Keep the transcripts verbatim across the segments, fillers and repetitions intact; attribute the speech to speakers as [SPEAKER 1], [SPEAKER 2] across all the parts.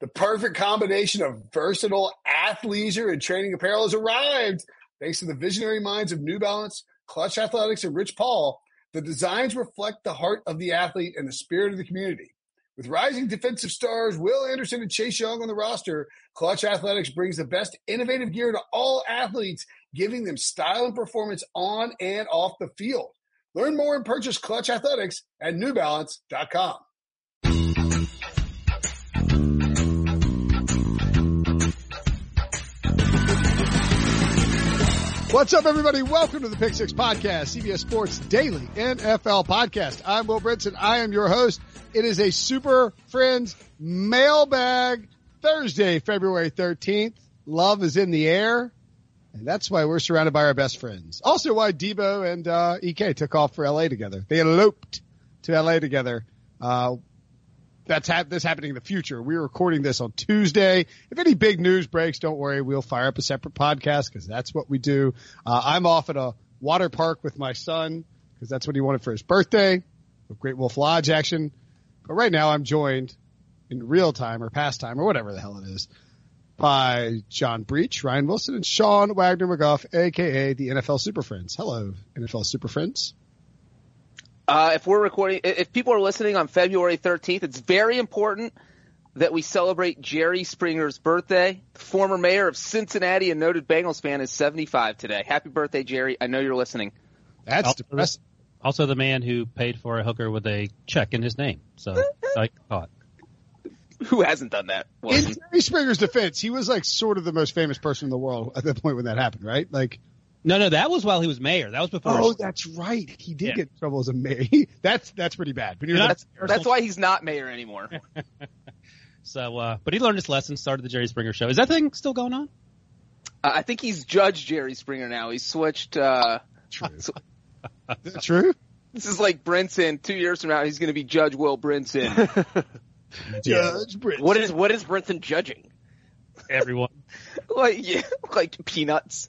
[SPEAKER 1] The perfect combination of versatile athleisure and training apparel has arrived. Thanks to the visionary minds of New Balance, Clutch Athletics, and Rich Paul, the designs reflect the heart of the athlete and the spirit of the community. With rising defensive stars Will Anderson and Chase Young on the roster, Clutch Athletics brings the best innovative gear to all athletes, giving them style and performance on and off the field. Learn more and purchase Clutch Athletics at new balance dot com.
[SPEAKER 2] What's up, everybody? Welcome to the Pick Six Podcast, C B S Sports Daily N F L Podcast. I'm Will Brinson. I am your host. It is a Super Friends Mailbag Thursday, February thirteenth. Love is in the air, and that's why we're surrounded by our best friends. Also why Debo and uh, E K took off for L A together. They eloped to L A together. Uh, That's ha- this happening in the future. We're recording this on Tuesday. If any big news breaks, don't worry. We'll fire up a separate podcast because that's what we do. Uh, I'm off at a water park with my son because that's what he wanted for his birthday, with Great Wolf Lodge action. But right now I'm joined in real time or past time or whatever the hell it is by John Breach, Ryan Wilson, and Sean Wagner McGough, a k a the N F L Super Friends. Hello, N F L Super Friends.
[SPEAKER 3] Uh, if we're recording, if people are listening on February thirteenth, it's very important that we celebrate Jerry Springer's birthday. The former mayor of Cincinnati and noted Bengals fan is seventy-five today. Happy birthday, Jerry. I know you're listening.
[SPEAKER 2] That's
[SPEAKER 4] also,
[SPEAKER 2] depressing.
[SPEAKER 4] Also the man who paid for a hooker with a check in his name. So I caught.
[SPEAKER 3] Who hasn't done that?
[SPEAKER 2] In Jerry Springer's defense, he was like sort of the most famous person in the world at the point when that happened, right? Like,
[SPEAKER 4] No, no, that was while he was mayor. That was before.
[SPEAKER 2] oh, that's right. He did
[SPEAKER 4] Yeah.
[SPEAKER 2] get in trouble as a mayor. that's that's pretty bad. But you're
[SPEAKER 4] Not-
[SPEAKER 2] not,
[SPEAKER 3] That's, that's why he's not mayor anymore.
[SPEAKER 4] So, uh, but he learned his lesson, started the Jerry Springer show. Is that thing still going on?
[SPEAKER 3] Uh, I think he's Judge Jerry Springer now. He's switched. Uh,
[SPEAKER 2] true. Is that true?
[SPEAKER 3] this is like Brinson. Two years from now, he's going to be Judge Will Brinson.
[SPEAKER 2] Judge Britt.
[SPEAKER 5] What is what is Brinson judging?
[SPEAKER 4] Everyone.
[SPEAKER 3] like yeah, like peanuts.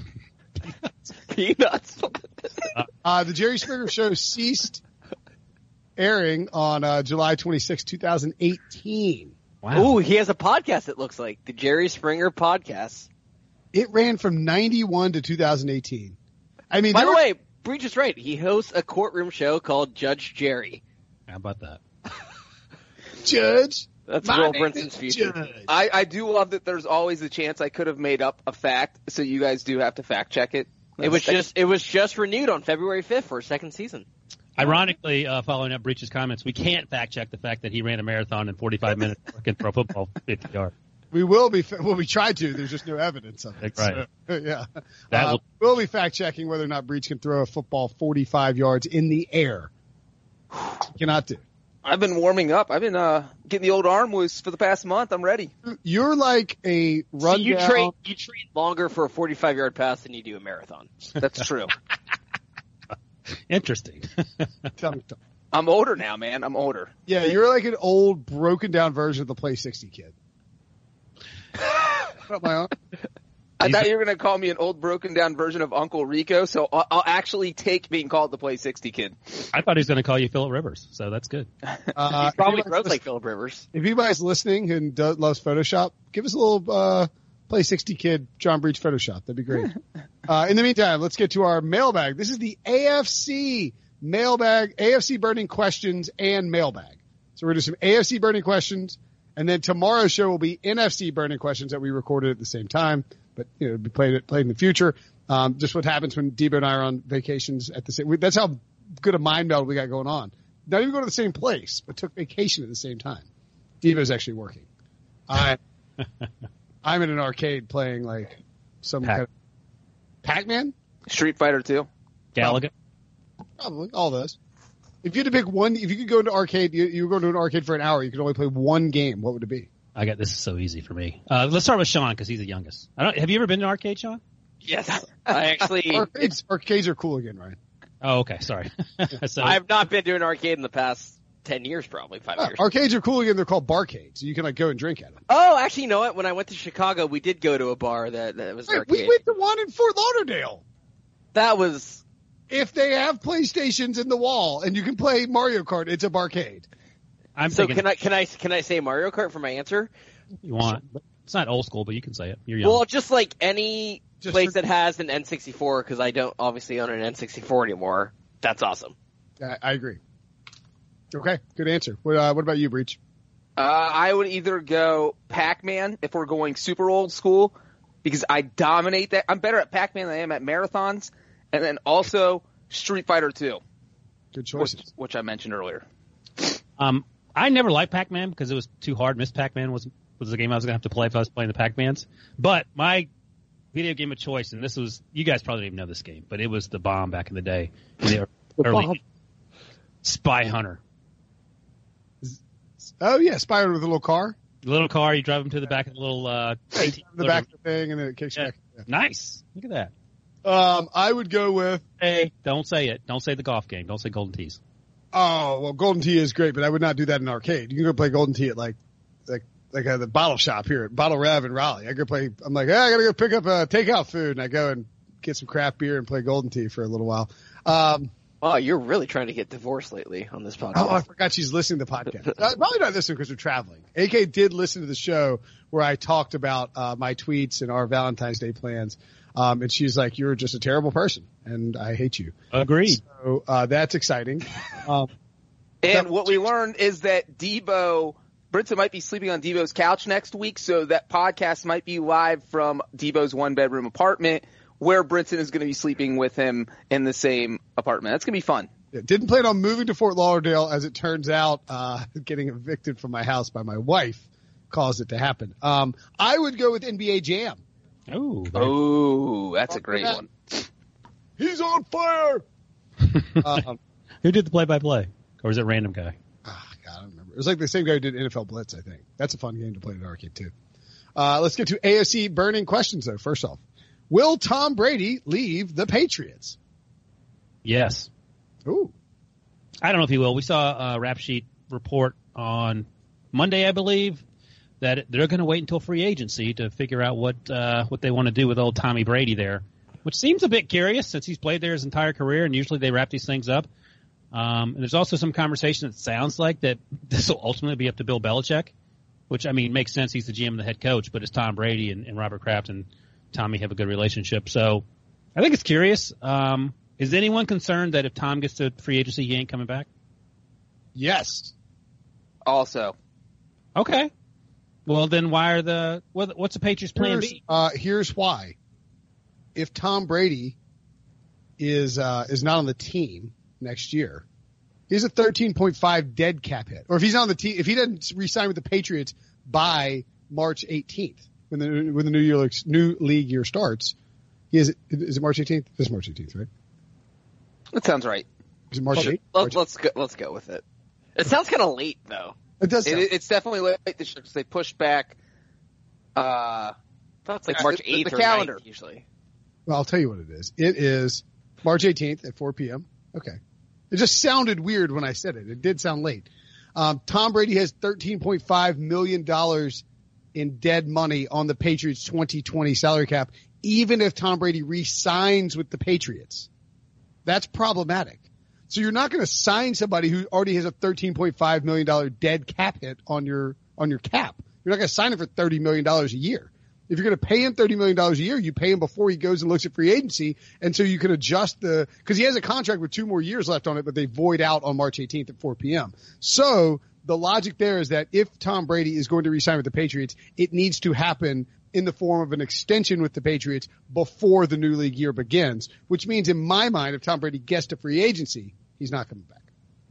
[SPEAKER 5] Peanuts.
[SPEAKER 2] Uh, the Jerry Springer show ceased airing on uh, July twenty-sixth, twenty eighteen.
[SPEAKER 4] Wow.
[SPEAKER 5] Ooh, he has a podcast. It looks like the Jerry Springer podcast.
[SPEAKER 2] It ran from ninety-one to two thousand eighteen. I mean,
[SPEAKER 5] By
[SPEAKER 2] there
[SPEAKER 5] the
[SPEAKER 2] were-
[SPEAKER 5] way, Breach is right. He hosts a courtroom show called Judge Jerry.
[SPEAKER 4] How about that?
[SPEAKER 2] Judge.
[SPEAKER 5] That's
[SPEAKER 2] My
[SPEAKER 5] Will
[SPEAKER 2] name
[SPEAKER 5] Brinson's
[SPEAKER 2] is
[SPEAKER 5] future.
[SPEAKER 2] Judge.
[SPEAKER 3] I, I do love that there's always a chance I could have made up a fact, so you guys do have to fact check it.
[SPEAKER 5] It was just it was just renewed on February fifth for a second season.
[SPEAKER 4] Ironically, uh, following up Breach's comments, we can't fact check the fact that he ran a marathon in forty-five minutes working pro football fifty yards.
[SPEAKER 2] We will be, well, we tried to. There's just no evidence of it.
[SPEAKER 4] Right.
[SPEAKER 2] So, yeah.
[SPEAKER 4] That
[SPEAKER 2] Uh,
[SPEAKER 4] will-
[SPEAKER 2] we'll be fact checking whether or not Breach can throw a football forty-five yards in the air. Cannot do.
[SPEAKER 3] I've been warming up. I've been uh, getting the old arm loose for the past month. I'm ready.
[SPEAKER 2] You're like a
[SPEAKER 5] So
[SPEAKER 2] rundown.
[SPEAKER 5] you train you train longer for a forty-five yard pass than you do a marathon.
[SPEAKER 3] That's true.
[SPEAKER 4] Interesting.
[SPEAKER 2] Tell me, tell me.
[SPEAKER 3] I'm older now, man. I'm older.
[SPEAKER 2] Yeah, you're like an old, broken down version of the Play sixty kid. What, my arm?
[SPEAKER 3] I thought you were going to call me an old, broken down version of Uncle Rico, so I'll, I'll actually take being called the Play sixty kid.
[SPEAKER 4] I thought he was going to call you Phillip Rivers, so that's good.
[SPEAKER 2] Uh,
[SPEAKER 5] He probably
[SPEAKER 2] if
[SPEAKER 5] grows
[SPEAKER 2] anybody's
[SPEAKER 5] like Philip Rivers.
[SPEAKER 2] If anybody's listening and does, loves Photoshop, give us a little uh, Play sixty kid John Breach Photoshop. That'd be great. uh, in the meantime, let's get to our mailbag. This is the A F C mailbag, A F C burning questions and mailbag. So we're going to do some A F C burning questions, and then tomorrow's show will be N F C burning questions that we recorded at the same time, but you know, it'll be played, played in the future. Um, just what happens when Debo and I are on vacations at the same. We, that's how good a mind meld we got going on. Not even going to the same place, but took vacation at the same time. Devo's actually working. I, I'm in an arcade playing like some
[SPEAKER 4] Pac-
[SPEAKER 2] kind of Pac-Man.
[SPEAKER 3] Street Fighter two.
[SPEAKER 4] Gallagher?
[SPEAKER 2] Probably all those. If you had to pick one, if you could go into arcade, you, you were going to an arcade for an hour, you could only play one game. What would it be?
[SPEAKER 4] I got this is so easy for me. Uh, let's start with Sean because he's the youngest. I don't. Have you ever been to an arcade, Sean?
[SPEAKER 5] Yes, I actually
[SPEAKER 2] Arcades, arcades are cool again, right?
[SPEAKER 4] Oh, okay. Sorry. so,
[SPEAKER 5] I have not been to an arcade in the past ten years, probably five
[SPEAKER 2] Uh,
[SPEAKER 5] years.
[SPEAKER 2] arcades are cool again. They're called barcades. So you can like go and drink at them.
[SPEAKER 5] Oh, actually, you know what? When I went to Chicago, we did go to a bar that, that was an
[SPEAKER 2] Wait,
[SPEAKER 5] arcade.
[SPEAKER 2] we went to one in Fort Lauderdale.
[SPEAKER 5] That was
[SPEAKER 2] If they have PlayStations in the wall and you can play Mario Kart, it's a barcade.
[SPEAKER 4] I'm
[SPEAKER 5] so.
[SPEAKER 4] thinking,
[SPEAKER 5] Can I can I can I say Mario Kart for my answer?
[SPEAKER 4] You want. But it's not old school, but you can say it. You're young.
[SPEAKER 5] Well, just like any
[SPEAKER 2] Just
[SPEAKER 5] place
[SPEAKER 2] for-
[SPEAKER 5] that has an N sixty-four, because I don't obviously own an N sixty-four anymore. That's awesome.
[SPEAKER 2] I, I agree. Okay, good answer. What, uh, what about you, Breach?
[SPEAKER 3] Uh, I would either go Pac-Man if we're going super old school, because I dominate that. I'm better at Pac-Man than I am at marathons, and then also Street Fighter two,
[SPEAKER 2] Good
[SPEAKER 3] which,
[SPEAKER 2] choices.
[SPEAKER 3] which I mentioned earlier.
[SPEAKER 4] Um, I never liked Pac-Man because it was too hard. Miss Pac-Man was was the game I was going to have to play if I was playing the Pac-Mans. But my video game of choice, and this was, you guys probably don't even know this game, but it was the bomb back in the day. In the early
[SPEAKER 5] bomb.
[SPEAKER 4] Spy Hunter.
[SPEAKER 2] Oh, yeah, Spyro with a little car.
[SPEAKER 4] The little car, you drive them to the back of the little uh,
[SPEAKER 2] The back of the thing, and then it kicks
[SPEAKER 4] Yeah.
[SPEAKER 2] back. Yeah.
[SPEAKER 4] Nice. Look at that.
[SPEAKER 2] Um, I would go with,
[SPEAKER 4] Hey, don't say it. Don't say the golf game. Don't say Golden Tees.
[SPEAKER 2] oh, well, Golden Tee is great, but I would not do that in an arcade. You can go play Golden Tee at like, like, like uh, the bottle shop here at Bottle Rev in Raleigh. I go play, I'm like, hey, I gotta go pick up uh, takeout food, and I go and get some craft beer and play Golden Tee for a little while. Um,
[SPEAKER 5] Wow, you're really trying to get divorced lately on this podcast.
[SPEAKER 2] Oh, I forgot she's listening to the podcast. uh, probably not listening because we're traveling. A K did listen to the show where I talked about uh, my tweets and our Valentine's Day plans. Um, and she's like, you're just a terrible person, and I hate you.
[SPEAKER 4] Agreed.
[SPEAKER 2] So uh, that's exciting. Um,
[SPEAKER 3] And what we learned is that Debo, Brinson might be sleeping on Debo's couch next week, so that podcast might be live from Debo's one-bedroom apartment, where Brinson is going to be sleeping with him in the same apartment. That's going to be fun.
[SPEAKER 2] yeah, didn't plan on moving to Fort Lauderdale. As it turns out, uh, getting evicted from my house by my wife caused it to happen. Um, I would go with N B A Jam.
[SPEAKER 4] Oh,
[SPEAKER 3] Oh, that's a great one.
[SPEAKER 2] He's on fire. um,
[SPEAKER 4] who did the play-by-play? Or was it a random guy?
[SPEAKER 2] Ah, God, I don't remember. It was like the same guy who did N F L Blitz, I think. That's a fun game to play in an arcade, too. Uh, let's get to A F C burning questions, though. First off, will Tom Brady leave the Patriots?
[SPEAKER 4] Yes.
[SPEAKER 2] Ooh.
[SPEAKER 4] I don't know if he will. We saw a rap sheet report on Monday, I believe, that they're going to wait until free agency to figure out what uh, what they want to do with old Tommy Brady there, which seems a bit curious since he's played there his entire career, and usually they wrap these things up. Um, and there's also some conversation that sounds like that this will ultimately be up to Bill Belichick, which, I mean, makes sense. He's the G M and the head coach, but it's Tom Brady and, and Robert Kraft and Tommy have a good relationship. So I think it's curious. Um, is anyone concerned that if Tom gets to free agency, he ain't coming back?
[SPEAKER 2] Yes.
[SPEAKER 3] Also,
[SPEAKER 4] Okay. Well, then why are the what, what's the Patriots plan
[SPEAKER 2] Here's,
[SPEAKER 4] B?
[SPEAKER 2] uh, here's why. If Tom Brady is uh, is not on the team next year, he's a thirteen point five dead cap hit. Or if he's not on the team, if he doesn't re-sign with the Patriots by March eighteenth, when the when the new year new league year starts, he is is it March eighteenth? This is March eighteenth, right?
[SPEAKER 3] that sounds right.
[SPEAKER 2] Is it March eighth?
[SPEAKER 5] Let's let's go, let's go with it. It sounds kind of late though.
[SPEAKER 2] It does. Sound,
[SPEAKER 3] It, it's definitely late this year because they pushed back. Uh,
[SPEAKER 5] I thought it's like
[SPEAKER 3] Uh,
[SPEAKER 5] March
[SPEAKER 3] the-
[SPEAKER 5] eighth
[SPEAKER 3] the
[SPEAKER 5] or
[SPEAKER 3] calendar.
[SPEAKER 5] ninth usually.
[SPEAKER 2] well, I'll tell you what it is. It is March eighteenth at four p.m. Okay. It just sounded weird when I said it. It did sound late. Um, Tom Brady has thirteen point five million dollars in dead money on the Patriots' twenty twenty salary cap, even if Tom Brady re-signs with the Patriots. That's problematic. So you're not going to sign somebody who already has a thirteen point five million dollars dead cap hit on your on your cap. You're not going to sign him for thirty million dollars a year. If you're going to pay him thirty million dollars a year, you pay him before he goes and looks at free agency, and so you can adjust the – because he has a contract with two more years left on it, but they void out on March eighteenth at four p.m. So the logic there is that if Tom Brady is going to re-sign with the Patriots, it needs to happen in the form of an extension with the Patriots before the new league year begins, which means in my mind, if Tom Brady gets to free agency, he's not coming back.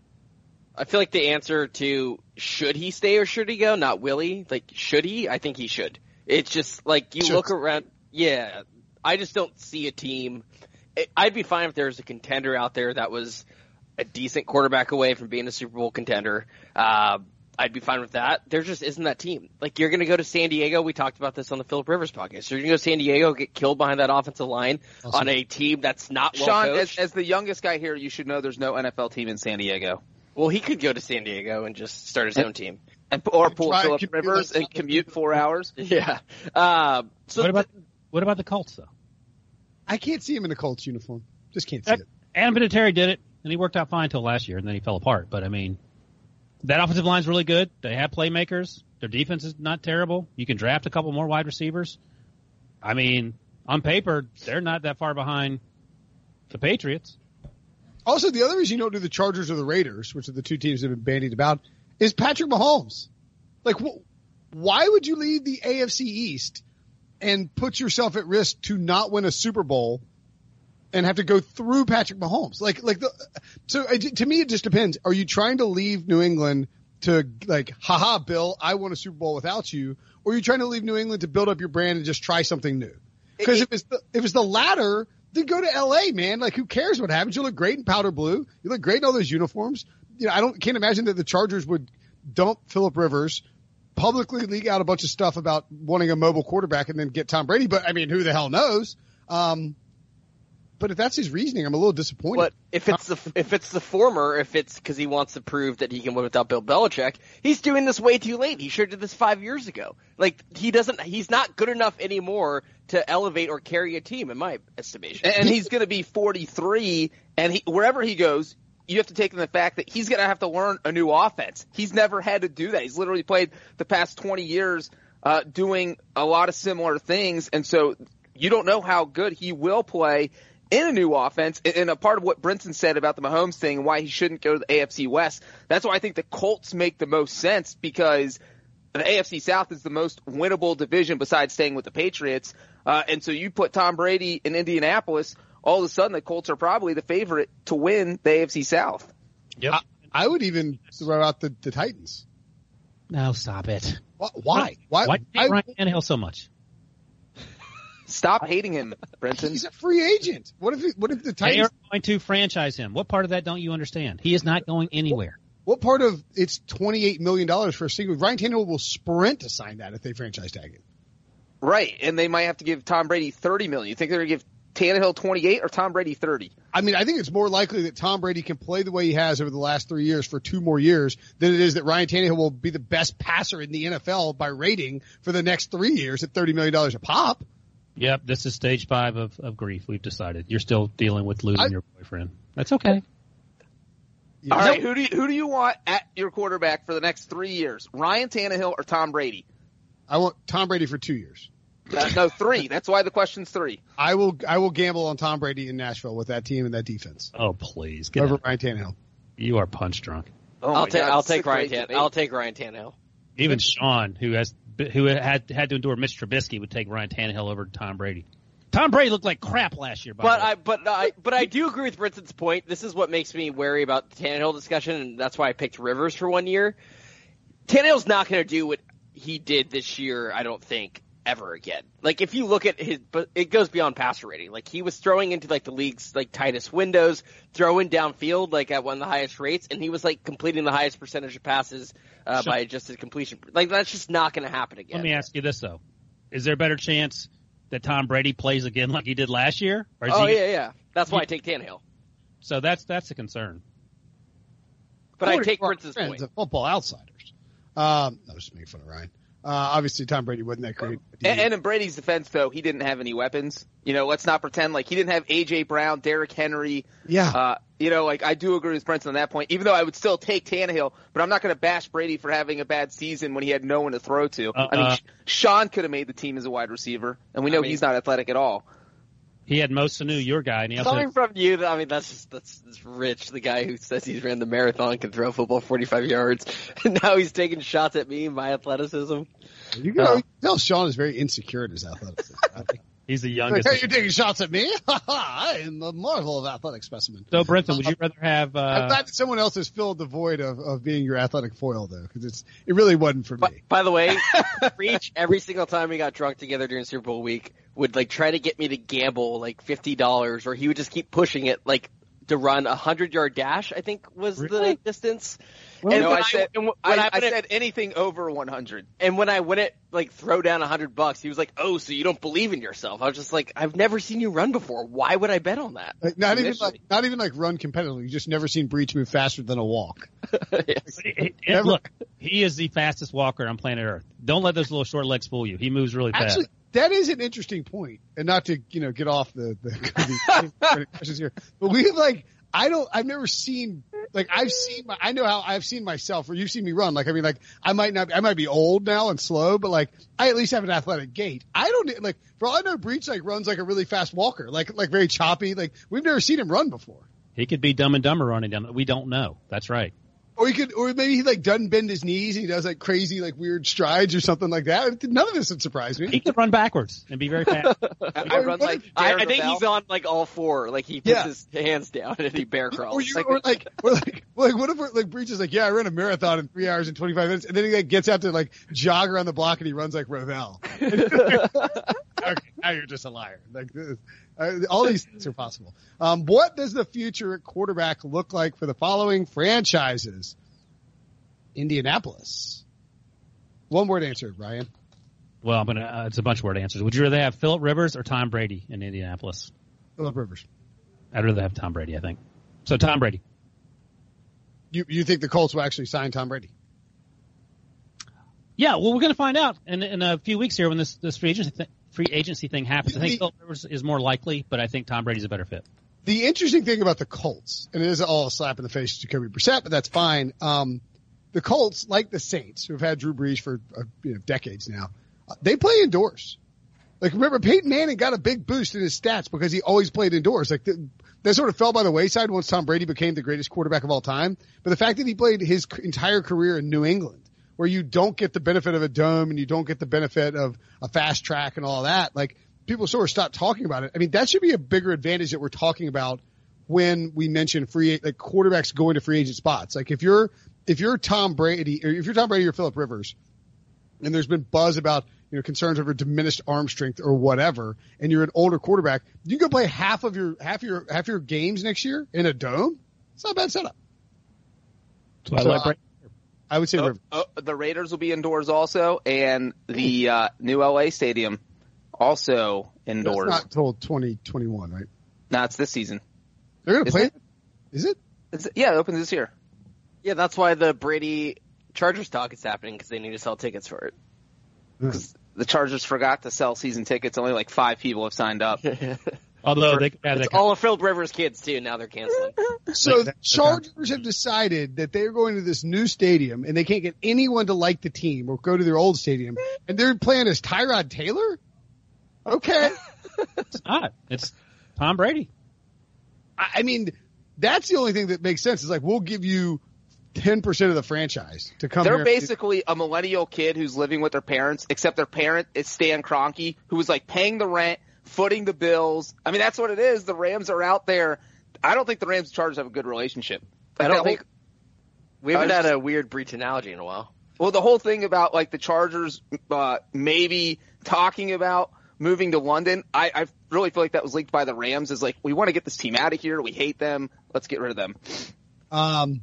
[SPEAKER 5] I feel like the answer to should he stay or should he go, not will he. Like should he? I think he should. It's just like you
[SPEAKER 2] Should.
[SPEAKER 5] look around. Yeah, I just don't see a team. I'd be fine if there was a contender out there that was a decent quarterback away from being a Super Bowl contender. Uh, I'd be fine with that. There just isn't that team. Like you're going to go to San Diego. We talked about this on the Phillip Rivers podcast. So you're going to go to San Diego, get killed behind that offensive line
[SPEAKER 2] Awesome.
[SPEAKER 5] on a team that's not well
[SPEAKER 3] Sean, as,
[SPEAKER 5] coached.
[SPEAKER 3] as the youngest guy here, you should know there's no N F L team in San Diego.
[SPEAKER 5] Well, he could go to San Diego and just start his own team.
[SPEAKER 3] And, or pull
[SPEAKER 2] Try-
[SPEAKER 3] Phillip
[SPEAKER 2] commute-
[SPEAKER 3] Rivers and commute four hours.
[SPEAKER 5] Yeah. Uh, so
[SPEAKER 4] What about what about the Colts though?
[SPEAKER 2] I can't see him in a Colts uniform. Just can't see it.
[SPEAKER 4] Adam Vinatieri did it, and he worked out fine until last year, and then he fell apart. But I mean, that offensive line's really good. They have playmakers. Their defense is not terrible. You can draft a couple more wide receivers. I mean, on paper, they're not that far behind the Patriots.
[SPEAKER 2] Also, the other reason you don't do the Chargers or the Raiders, which are the two teams that have been bandied about, is Patrick Mahomes. Like, wh- why would you leave the A F C East and put yourself at risk to not win a Super Bowl and have to go through Patrick Mahomes? Like, like the, so to me, it just depends. Are you trying to leave New England to like, haha, Bill, I won a Super Bowl without you? Or are you trying to leave New England to build up your brand and just try something new? Because if it's the, if it's the latter, then go to L A, man. Like, who cares what happens? You look great in powder blue. You look great in all those uniforms. You know, I don't, can't imagine that the Chargers would dump Phillip Rivers, publicly leak out a bunch of stuff about wanting a mobile quarterback and then get Tom Brady. But I mean, who the hell knows? Um, but if that's his reasoning, I'm a little disappointed.
[SPEAKER 5] But if it's the if it's the former, if it's because he wants to prove that he can win without Bill Belichick, he's doing this way too late. He should have did this five years ago. Like, he doesn't, he's not good enough anymore to elevate or carry a team, in my estimation.
[SPEAKER 3] And he's going to be forty-three, and he, wherever he goes, you have to take in the fact that he's going to have to learn a new offense. He's never had to do that. He's literally played the past twenty years uh, doing a lot of similar things, and so you don't know how good he will play in a new offense. And a part of what Brinson said about the Mahomes thing and why he shouldn't go to the A F C West, that's why I think the Colts make the most sense, because the A F C South is the most winnable division besides staying with the Patriots. Uh, and so you put Tom Brady in Indianapolis, all of a sudden the Colts are probably the favorite to win the A F C South.
[SPEAKER 4] Yep.
[SPEAKER 2] I, I would even throw out the, the Titans.
[SPEAKER 4] No, stop it.
[SPEAKER 2] Why? Why? Why,
[SPEAKER 4] Why do you hate Ryan Tannehill so much?
[SPEAKER 3] Stop hating him, Brenton.
[SPEAKER 2] He's a free agent. What if what if the
[SPEAKER 4] They
[SPEAKER 2] Titans?
[SPEAKER 4] are going to franchise him. What part of that don't you understand? He is not going anywhere.
[SPEAKER 2] What part of it's twenty-eight million dollars for a single? Ryan Tannehill will sprint to sign that if they franchise tag him.
[SPEAKER 3] Right, and they might have to give Tom Brady thirty million dollars. You think they're going to give Tannehill twenty-eight or Tom Brady thirty?
[SPEAKER 2] I mean, I think it's more likely that Tom Brady can play the way he has over the last three years for two more years than it is that Ryan Tannehill will be the best passer in the N F L by rating for the next three years at thirty million dollars a pop.
[SPEAKER 4] Yep, this is stage five of, of grief. We've decided. You're still dealing with losing
[SPEAKER 2] I,
[SPEAKER 4] your boyfriend. That's okay.
[SPEAKER 3] All right, who do you, who do you want at your quarterback for the next three years? Ryan Tannehill or Tom Brady?
[SPEAKER 2] I want Tom Brady for two years.
[SPEAKER 3] Uh, no, three. That's why the question's three.
[SPEAKER 2] I will I will gamble on Tom Brady in Nashville with that team and that defense.
[SPEAKER 4] Oh, please. Get
[SPEAKER 2] over
[SPEAKER 4] out.
[SPEAKER 2] Ryan Tannehill.
[SPEAKER 4] You are punch drunk.
[SPEAKER 3] Oh
[SPEAKER 5] I'll
[SPEAKER 3] my
[SPEAKER 5] take
[SPEAKER 3] God,
[SPEAKER 5] I'll
[SPEAKER 3] it's a
[SPEAKER 5] take Ryan
[SPEAKER 3] great
[SPEAKER 5] Tan-
[SPEAKER 3] debate.
[SPEAKER 5] I'll take Ryan Tannehill.
[SPEAKER 4] Even Sean, who has who had had to endure Mitch Trubisky, would take Ryan Tannehill over Tom Brady. Tom Brady looked like crap last year, by
[SPEAKER 5] But
[SPEAKER 4] the way.
[SPEAKER 5] I but I but I do agree with Brinson's point. This is what makes me wary about the Tannehill discussion, and that's why I picked Rivers for one year. Tannehill's not going to do what he did this year, I don't think, ever again. Like, if you look at his, but it goes beyond passer rating. Like, he was throwing into like the league's like tightest windows, throwing downfield like at one of the highest rates, and he was like completing the highest percentage of passes uh,
[SPEAKER 4] Sure.
[SPEAKER 5] by adjusted completion. Like, that's just not going to happen again.
[SPEAKER 4] Let me ask you this though: is there a better chance that Tom Brady plays again like he did last year? Or is
[SPEAKER 5] Oh
[SPEAKER 4] he,
[SPEAKER 5] yeah, yeah. That's why I take Tannehill.
[SPEAKER 4] So that's that's a concern.
[SPEAKER 5] But I
[SPEAKER 2] According
[SPEAKER 5] take
[SPEAKER 2] to our
[SPEAKER 5] Brinson's
[SPEAKER 2] friends
[SPEAKER 5] point.
[SPEAKER 2] of Football Outsiders. Um, no, just making fun of Ryan. Uh, obviously, Tom Brady wasn't that great.
[SPEAKER 3] And, and in Brady's defense, though, he didn't have any weapons. You know, let's not pretend like he didn't have A J Brown, Derrick Henry.
[SPEAKER 2] Yeah.
[SPEAKER 3] Uh, you know, like I do agree with Brenton on that point, even though I would still take Tannehill, but I'm not going to bash Brady for having a bad season when he had no one to throw to.
[SPEAKER 4] Uh,
[SPEAKER 3] I mean,
[SPEAKER 4] uh,
[SPEAKER 3] Sean could have made the team as a wide receiver, and we know
[SPEAKER 5] I mean-
[SPEAKER 3] he's not athletic at all.
[SPEAKER 4] He had Mo Sanu, your guy, and he also
[SPEAKER 5] Coming from you, I mean, that's just, that's, that's rich. The guy who says he's ran the marathon can throw football forty-five yards, and now he's taking shots at me and my athleticism.
[SPEAKER 2] You can
[SPEAKER 3] Oh.
[SPEAKER 2] tell Sean is very insecure in his athleticism.
[SPEAKER 4] he's the
[SPEAKER 2] Like,
[SPEAKER 4] youngest.
[SPEAKER 2] hey, you're taking shots at me? I am the marvel of athletic specimen.
[SPEAKER 4] So, Brenton, would you rather have?
[SPEAKER 2] I'm
[SPEAKER 4] Uh,
[SPEAKER 2] glad that someone else has filled the void of, of being your athletic foil, though, because it's it really wasn't for
[SPEAKER 5] By,
[SPEAKER 2] me.
[SPEAKER 5] by the way, Reach, every single time we got drunk together during Super Bowl week, would like try to get me to gamble like fifty dollars, or he would just keep pushing it like to run a hundred yard dash, I think was
[SPEAKER 4] Really?
[SPEAKER 5] the distance.
[SPEAKER 3] And
[SPEAKER 5] and
[SPEAKER 3] no,
[SPEAKER 5] when
[SPEAKER 3] I said,
[SPEAKER 5] and when
[SPEAKER 3] I,
[SPEAKER 5] I,
[SPEAKER 3] I
[SPEAKER 5] wouldn't-
[SPEAKER 3] said anything over one hundred.
[SPEAKER 5] and when I wouldn't like throw down a hundred bucks, he was like, "Oh, so you don't believe in yourself?" I was just like, "I've never seen you run before. Why would I bet on that?"
[SPEAKER 2] Like, not even
[SPEAKER 3] Initially.
[SPEAKER 2] like not even like run competitively. You just never seen Breach move faster than a walk.
[SPEAKER 5] Yes.
[SPEAKER 4] it- it-
[SPEAKER 2] Never-
[SPEAKER 4] look, he is the fastest walker on planet Earth. Don't let those little short legs fool you. He moves really fast.
[SPEAKER 2] Actually, that is an interesting point, and not to you know get off the the, the questions here, but we have like I don't I've never seen like I've seen my, I know how I've seen myself, or you've seen me run. Like, I mean, like I might not, I might be old now and slow, but like I at least have an athletic gait. I don't like, for all I know, Breach like runs like a really fast walker, like, like very choppy. Like we've never seen him run before.
[SPEAKER 4] He could be Dumb and Dumber running down. We don't know. That's right.
[SPEAKER 2] Or he could, or maybe he like doesn't bend his knees and he does like crazy, like weird strides or something like that. None of this would surprise me.
[SPEAKER 4] He could run backwards and be very fast.
[SPEAKER 5] I run like I, I think he's on like all four. Like he puts
[SPEAKER 2] Yeah.
[SPEAKER 5] his hands down and he bear crawls.
[SPEAKER 2] Or, you,
[SPEAKER 5] like,
[SPEAKER 2] or like, or like, like, what if we're, like Breach is like, yeah, I ran a marathon in three hours and twenty-five minutes, and then he like gets out to like jog around the block and he runs like Rovell. Okay, now you're just a liar. Like this, uh, all these things are possible. Um, what does the future at quarterback look like for the following franchises? Indianapolis. One word answer, Ryan.
[SPEAKER 4] Well, I'm gonna. Uh, it's a bunch of word answers. Would you rather have Phillip Rivers or Tom Brady in Indianapolis?
[SPEAKER 2] Phillip Rivers.
[SPEAKER 4] I'd rather have Tom Brady. I think. So Tom Brady.
[SPEAKER 2] You you think the Colts will actually sign Tom Brady?
[SPEAKER 4] Yeah. Well, we're gonna find out in in a few weeks here when this this free agency th- free agency thing happens. I think Phillip Rivers is more likely, but I think Tom Brady's a better fit.
[SPEAKER 2] The interesting thing about the Colts, and it is all a slap in the face to Jacoby Brissett, but that's fine. Um, the Colts, like the Saints, who've had Drew Brees for uh, you know, decades now, uh, they play indoors. Like, remember, Peyton Manning got a big boost in his stats because he always played indoors. Like, the, that sort of fell by the wayside once Tom Brady became the greatest quarterback of all time. But the fact that he played his entire career in New England, where you don't get the benefit of a dome and you don't get the benefit of a fast track and all that, like, people sort of stop talking about it. I mean, that should be a bigger advantage that we're talking about when we mention free, like quarterbacks going to free agent spots. Like if you're, if you're Tom Brady, or if you're Tom Brady or Phillip Rivers, and there's been buzz about, you know, concerns over diminished arm strength or whatever, and you're an older quarterback, you can go play half of your, half of your, half of your games next year in a dome. It's not a bad setup.
[SPEAKER 4] So I,
[SPEAKER 2] So
[SPEAKER 4] like Brady.
[SPEAKER 2] I would say
[SPEAKER 3] Oh,
[SPEAKER 2] Rivers.
[SPEAKER 3] oh, the Raiders will be indoors also, and the uh, new L A stadium also indoors.
[SPEAKER 2] That's not until twenty twenty-one, right?
[SPEAKER 3] No, it's this season.
[SPEAKER 2] They're going to
[SPEAKER 3] Is
[SPEAKER 2] play
[SPEAKER 3] it?
[SPEAKER 2] it? Is it?
[SPEAKER 3] It's, yeah, it opens this year.
[SPEAKER 5] yeah, that's why the Brady Chargers talk is happening because they need to sell tickets for it.
[SPEAKER 3] Because the Chargers forgot to sell season tickets. Only like five people have signed up.
[SPEAKER 4] Although they, yeah, they
[SPEAKER 5] It's all of Phillip Rivers' kids too. Now they're canceling.
[SPEAKER 2] So the Chargers have decided that they're going to this new stadium and they can't get anyone to like the team or go to their old stadium. And they're playing as Tyrod Taylor? Okay.
[SPEAKER 4] it's not. It's Tom Brady.
[SPEAKER 2] I I mean, that's the only thing that makes sense. Is like, we'll give you ten percent of the franchise to come
[SPEAKER 3] They're
[SPEAKER 2] here.
[SPEAKER 3] basically a millennial kid who's living with their parents, except their parent is Stan Kroenke, who was like paying the rent, footing the bills. I mean, that's what it is. The Rams are out there. I don't think the Rams and Chargers have a good relationship.
[SPEAKER 5] I
[SPEAKER 3] Like,
[SPEAKER 5] don't
[SPEAKER 3] that
[SPEAKER 5] think
[SPEAKER 3] whole-
[SPEAKER 5] we haven't
[SPEAKER 3] I
[SPEAKER 5] had
[SPEAKER 3] just-
[SPEAKER 5] a weird breach analogy in a while.
[SPEAKER 3] Well, the whole thing about like the Chargers uh, maybe talking about moving to London, I, I really feel like that was leaked by the Rams. Is like, we want to get this team out of here. We hate them. Let's get rid of them.
[SPEAKER 2] Um,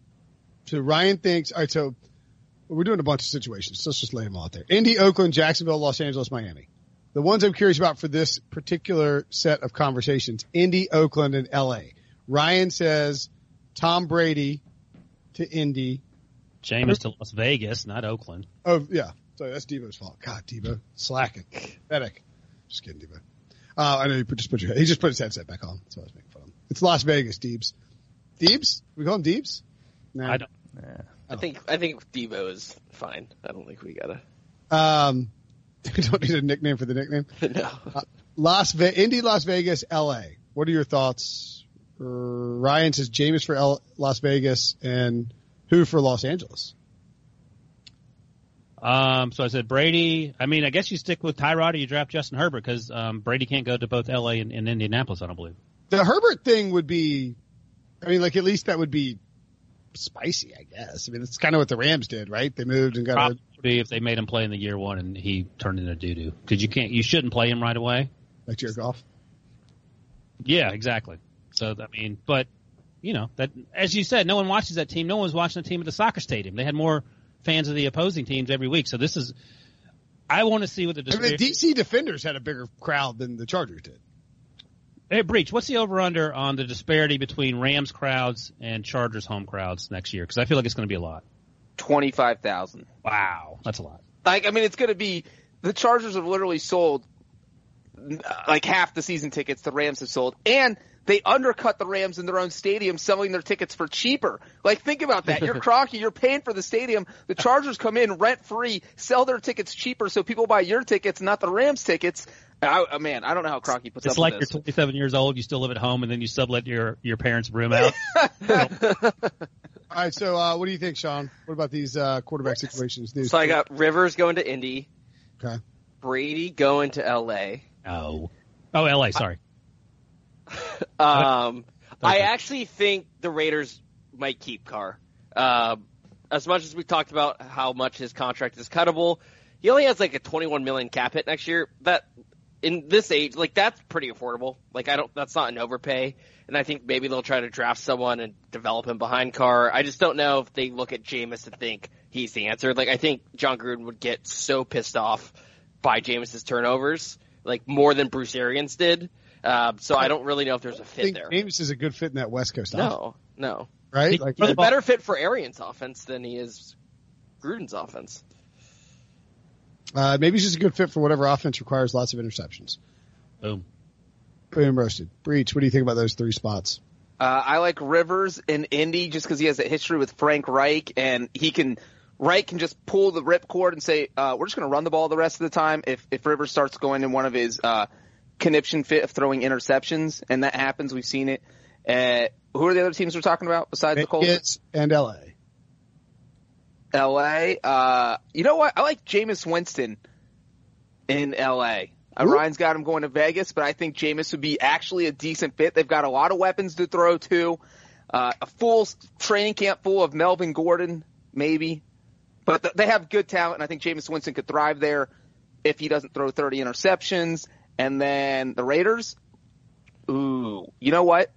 [SPEAKER 2] so Ryan thinks, all right, so we're doing a bunch of situations. So let's just lay them all out there. Indy, Oakland, Jacksonville, Los Angeles, Miami. The ones I'm curious about for this particular set of conversations, Indy, Oakland, and L A. Ryan says Tom Brady to Indy.
[SPEAKER 4] Jameis to Las Vegas, not Oakland.
[SPEAKER 2] Oh, yeah. Sorry, that's Devo's fault. God, Devo. Slacking. Pathetic. Just kidding, Devo. Uh, I know you put, just put your, he just put his headset back on. That's what I was making fun of him. It's Las Vegas, Deebs. Deebs? We call him Deebs? No.
[SPEAKER 4] I don't.
[SPEAKER 5] I think I think Devo is fine. I don't think we gotta.
[SPEAKER 2] Um, we don't need a nickname for the nickname.
[SPEAKER 5] No.
[SPEAKER 2] Uh, Las Ve- Indy, Las Vegas, L A. What are your thoughts? Uh, Ryan says Jameis for L- Las Vegas and who for Los Angeles?
[SPEAKER 4] Um, so I said Brady. I mean, I guess you stick with Tyrod or you draft Justin Herbert because um, Brady can't go to both L A and, and Indianapolis, I don't believe.
[SPEAKER 2] The Herbert thing would be, I mean, like at least that would be spicy, I guess. I mean, it's kind of what the Rams did, right? They moved and got
[SPEAKER 4] Probably
[SPEAKER 2] a,
[SPEAKER 4] would be if they made him play in the year one and he turned into doo doo because you can't, you shouldn't play him right away.
[SPEAKER 2] like Jared Goff.
[SPEAKER 4] Yeah, exactly. So I mean, but you know that as you said, no one watches that team. No one was watching the team at the soccer stadium. They had more fans of the opposing teams every week. So this is, I want to see what the.
[SPEAKER 2] I mean, the D C Defenders had a bigger crowd than the Chargers did.
[SPEAKER 4] Hey, Breach, what's the over-under on the disparity between Rams crowds and Chargers home crowds next year? Because I feel like it's going to be a lot.
[SPEAKER 3] Twenty-five thousand.
[SPEAKER 4] Wow, that's a lot.
[SPEAKER 3] Like, I mean, it's going to be the Chargers have literally sold like half the season tickets the Rams have sold, and they undercut the Rams in their own stadium, selling their tickets for cheaper. Like, think about that. You're Kroenke, you're paying for the stadium. The Chargers come in rent-free, sell their tickets cheaper so people buy your tickets, not the Rams tickets. I, man, I don't know how Kroenke puts
[SPEAKER 4] it's
[SPEAKER 3] up
[SPEAKER 4] like
[SPEAKER 3] with this.
[SPEAKER 4] You're twenty-seven years old, you still live at home, and then you sublet your, your parents' room out.
[SPEAKER 2] All right, so uh, what do you think, Sean? What about these uh, quarterback situations? These
[SPEAKER 5] So I got Rivers going to Indy.
[SPEAKER 2] Okay.
[SPEAKER 5] Brady going to L A.
[SPEAKER 4] Oh. Oh, L A, sorry.
[SPEAKER 5] Um, I
[SPEAKER 4] Okay.
[SPEAKER 5] actually think the Raiders might keep Carr. Uh, as much as we talked about how much his contract is cuttable, he only has like a twenty-one million cap hit next year. That in this age, like that's pretty affordable. Like I don't, that's not an overpay. And I think maybe they'll try to draft someone and develop him behind Carr. I just don't know if they look at Jameis and think he's the answer. Like I think John Gruden would get so pissed off by Jameis's turnovers, like more than Bruce Arians did. Uh, so I don't really know if there's a
[SPEAKER 2] I
[SPEAKER 5] fit
[SPEAKER 2] think
[SPEAKER 5] there.
[SPEAKER 2] James is a good fit in that West Coast offense,
[SPEAKER 5] No, no.
[SPEAKER 2] right?
[SPEAKER 4] He-
[SPEAKER 2] Like,
[SPEAKER 5] He's a
[SPEAKER 4] Well-
[SPEAKER 5] better fit for Arians' offense than he is Gruden's offense.
[SPEAKER 2] uh, maybe he's just a good fit for whatever offense requires lots of interceptions.
[SPEAKER 4] Boom.
[SPEAKER 2] Boom, roasted. Breach, what do you think about those three spots?
[SPEAKER 3] Uh, I like Rivers in Indy just because he has a history with Frank Reich, and he can Reich can just pull the ripcord and say, uh, "We're just going to run the ball the rest of the time." If if Rivers starts going in one of his uh, conniption fit of throwing interceptions, and that happens, we've seen it. Uh, who are the other teams we're talking about besides the Colts?
[SPEAKER 2] Vegas and L A.
[SPEAKER 3] L A. Uh, you know what? I like Jameis Winston in L A. Uh, Ryan's got him going to Vegas, but I think Jameis would be actually a decent fit. They've got a lot of weapons to throw to. Uh, a full training camp full of Melvin Gordon, maybe. But th- they have good talent, and I think Jameis Winston could thrive there if he doesn't throw thirty interceptions. And then the Raiders, ooh, you know what?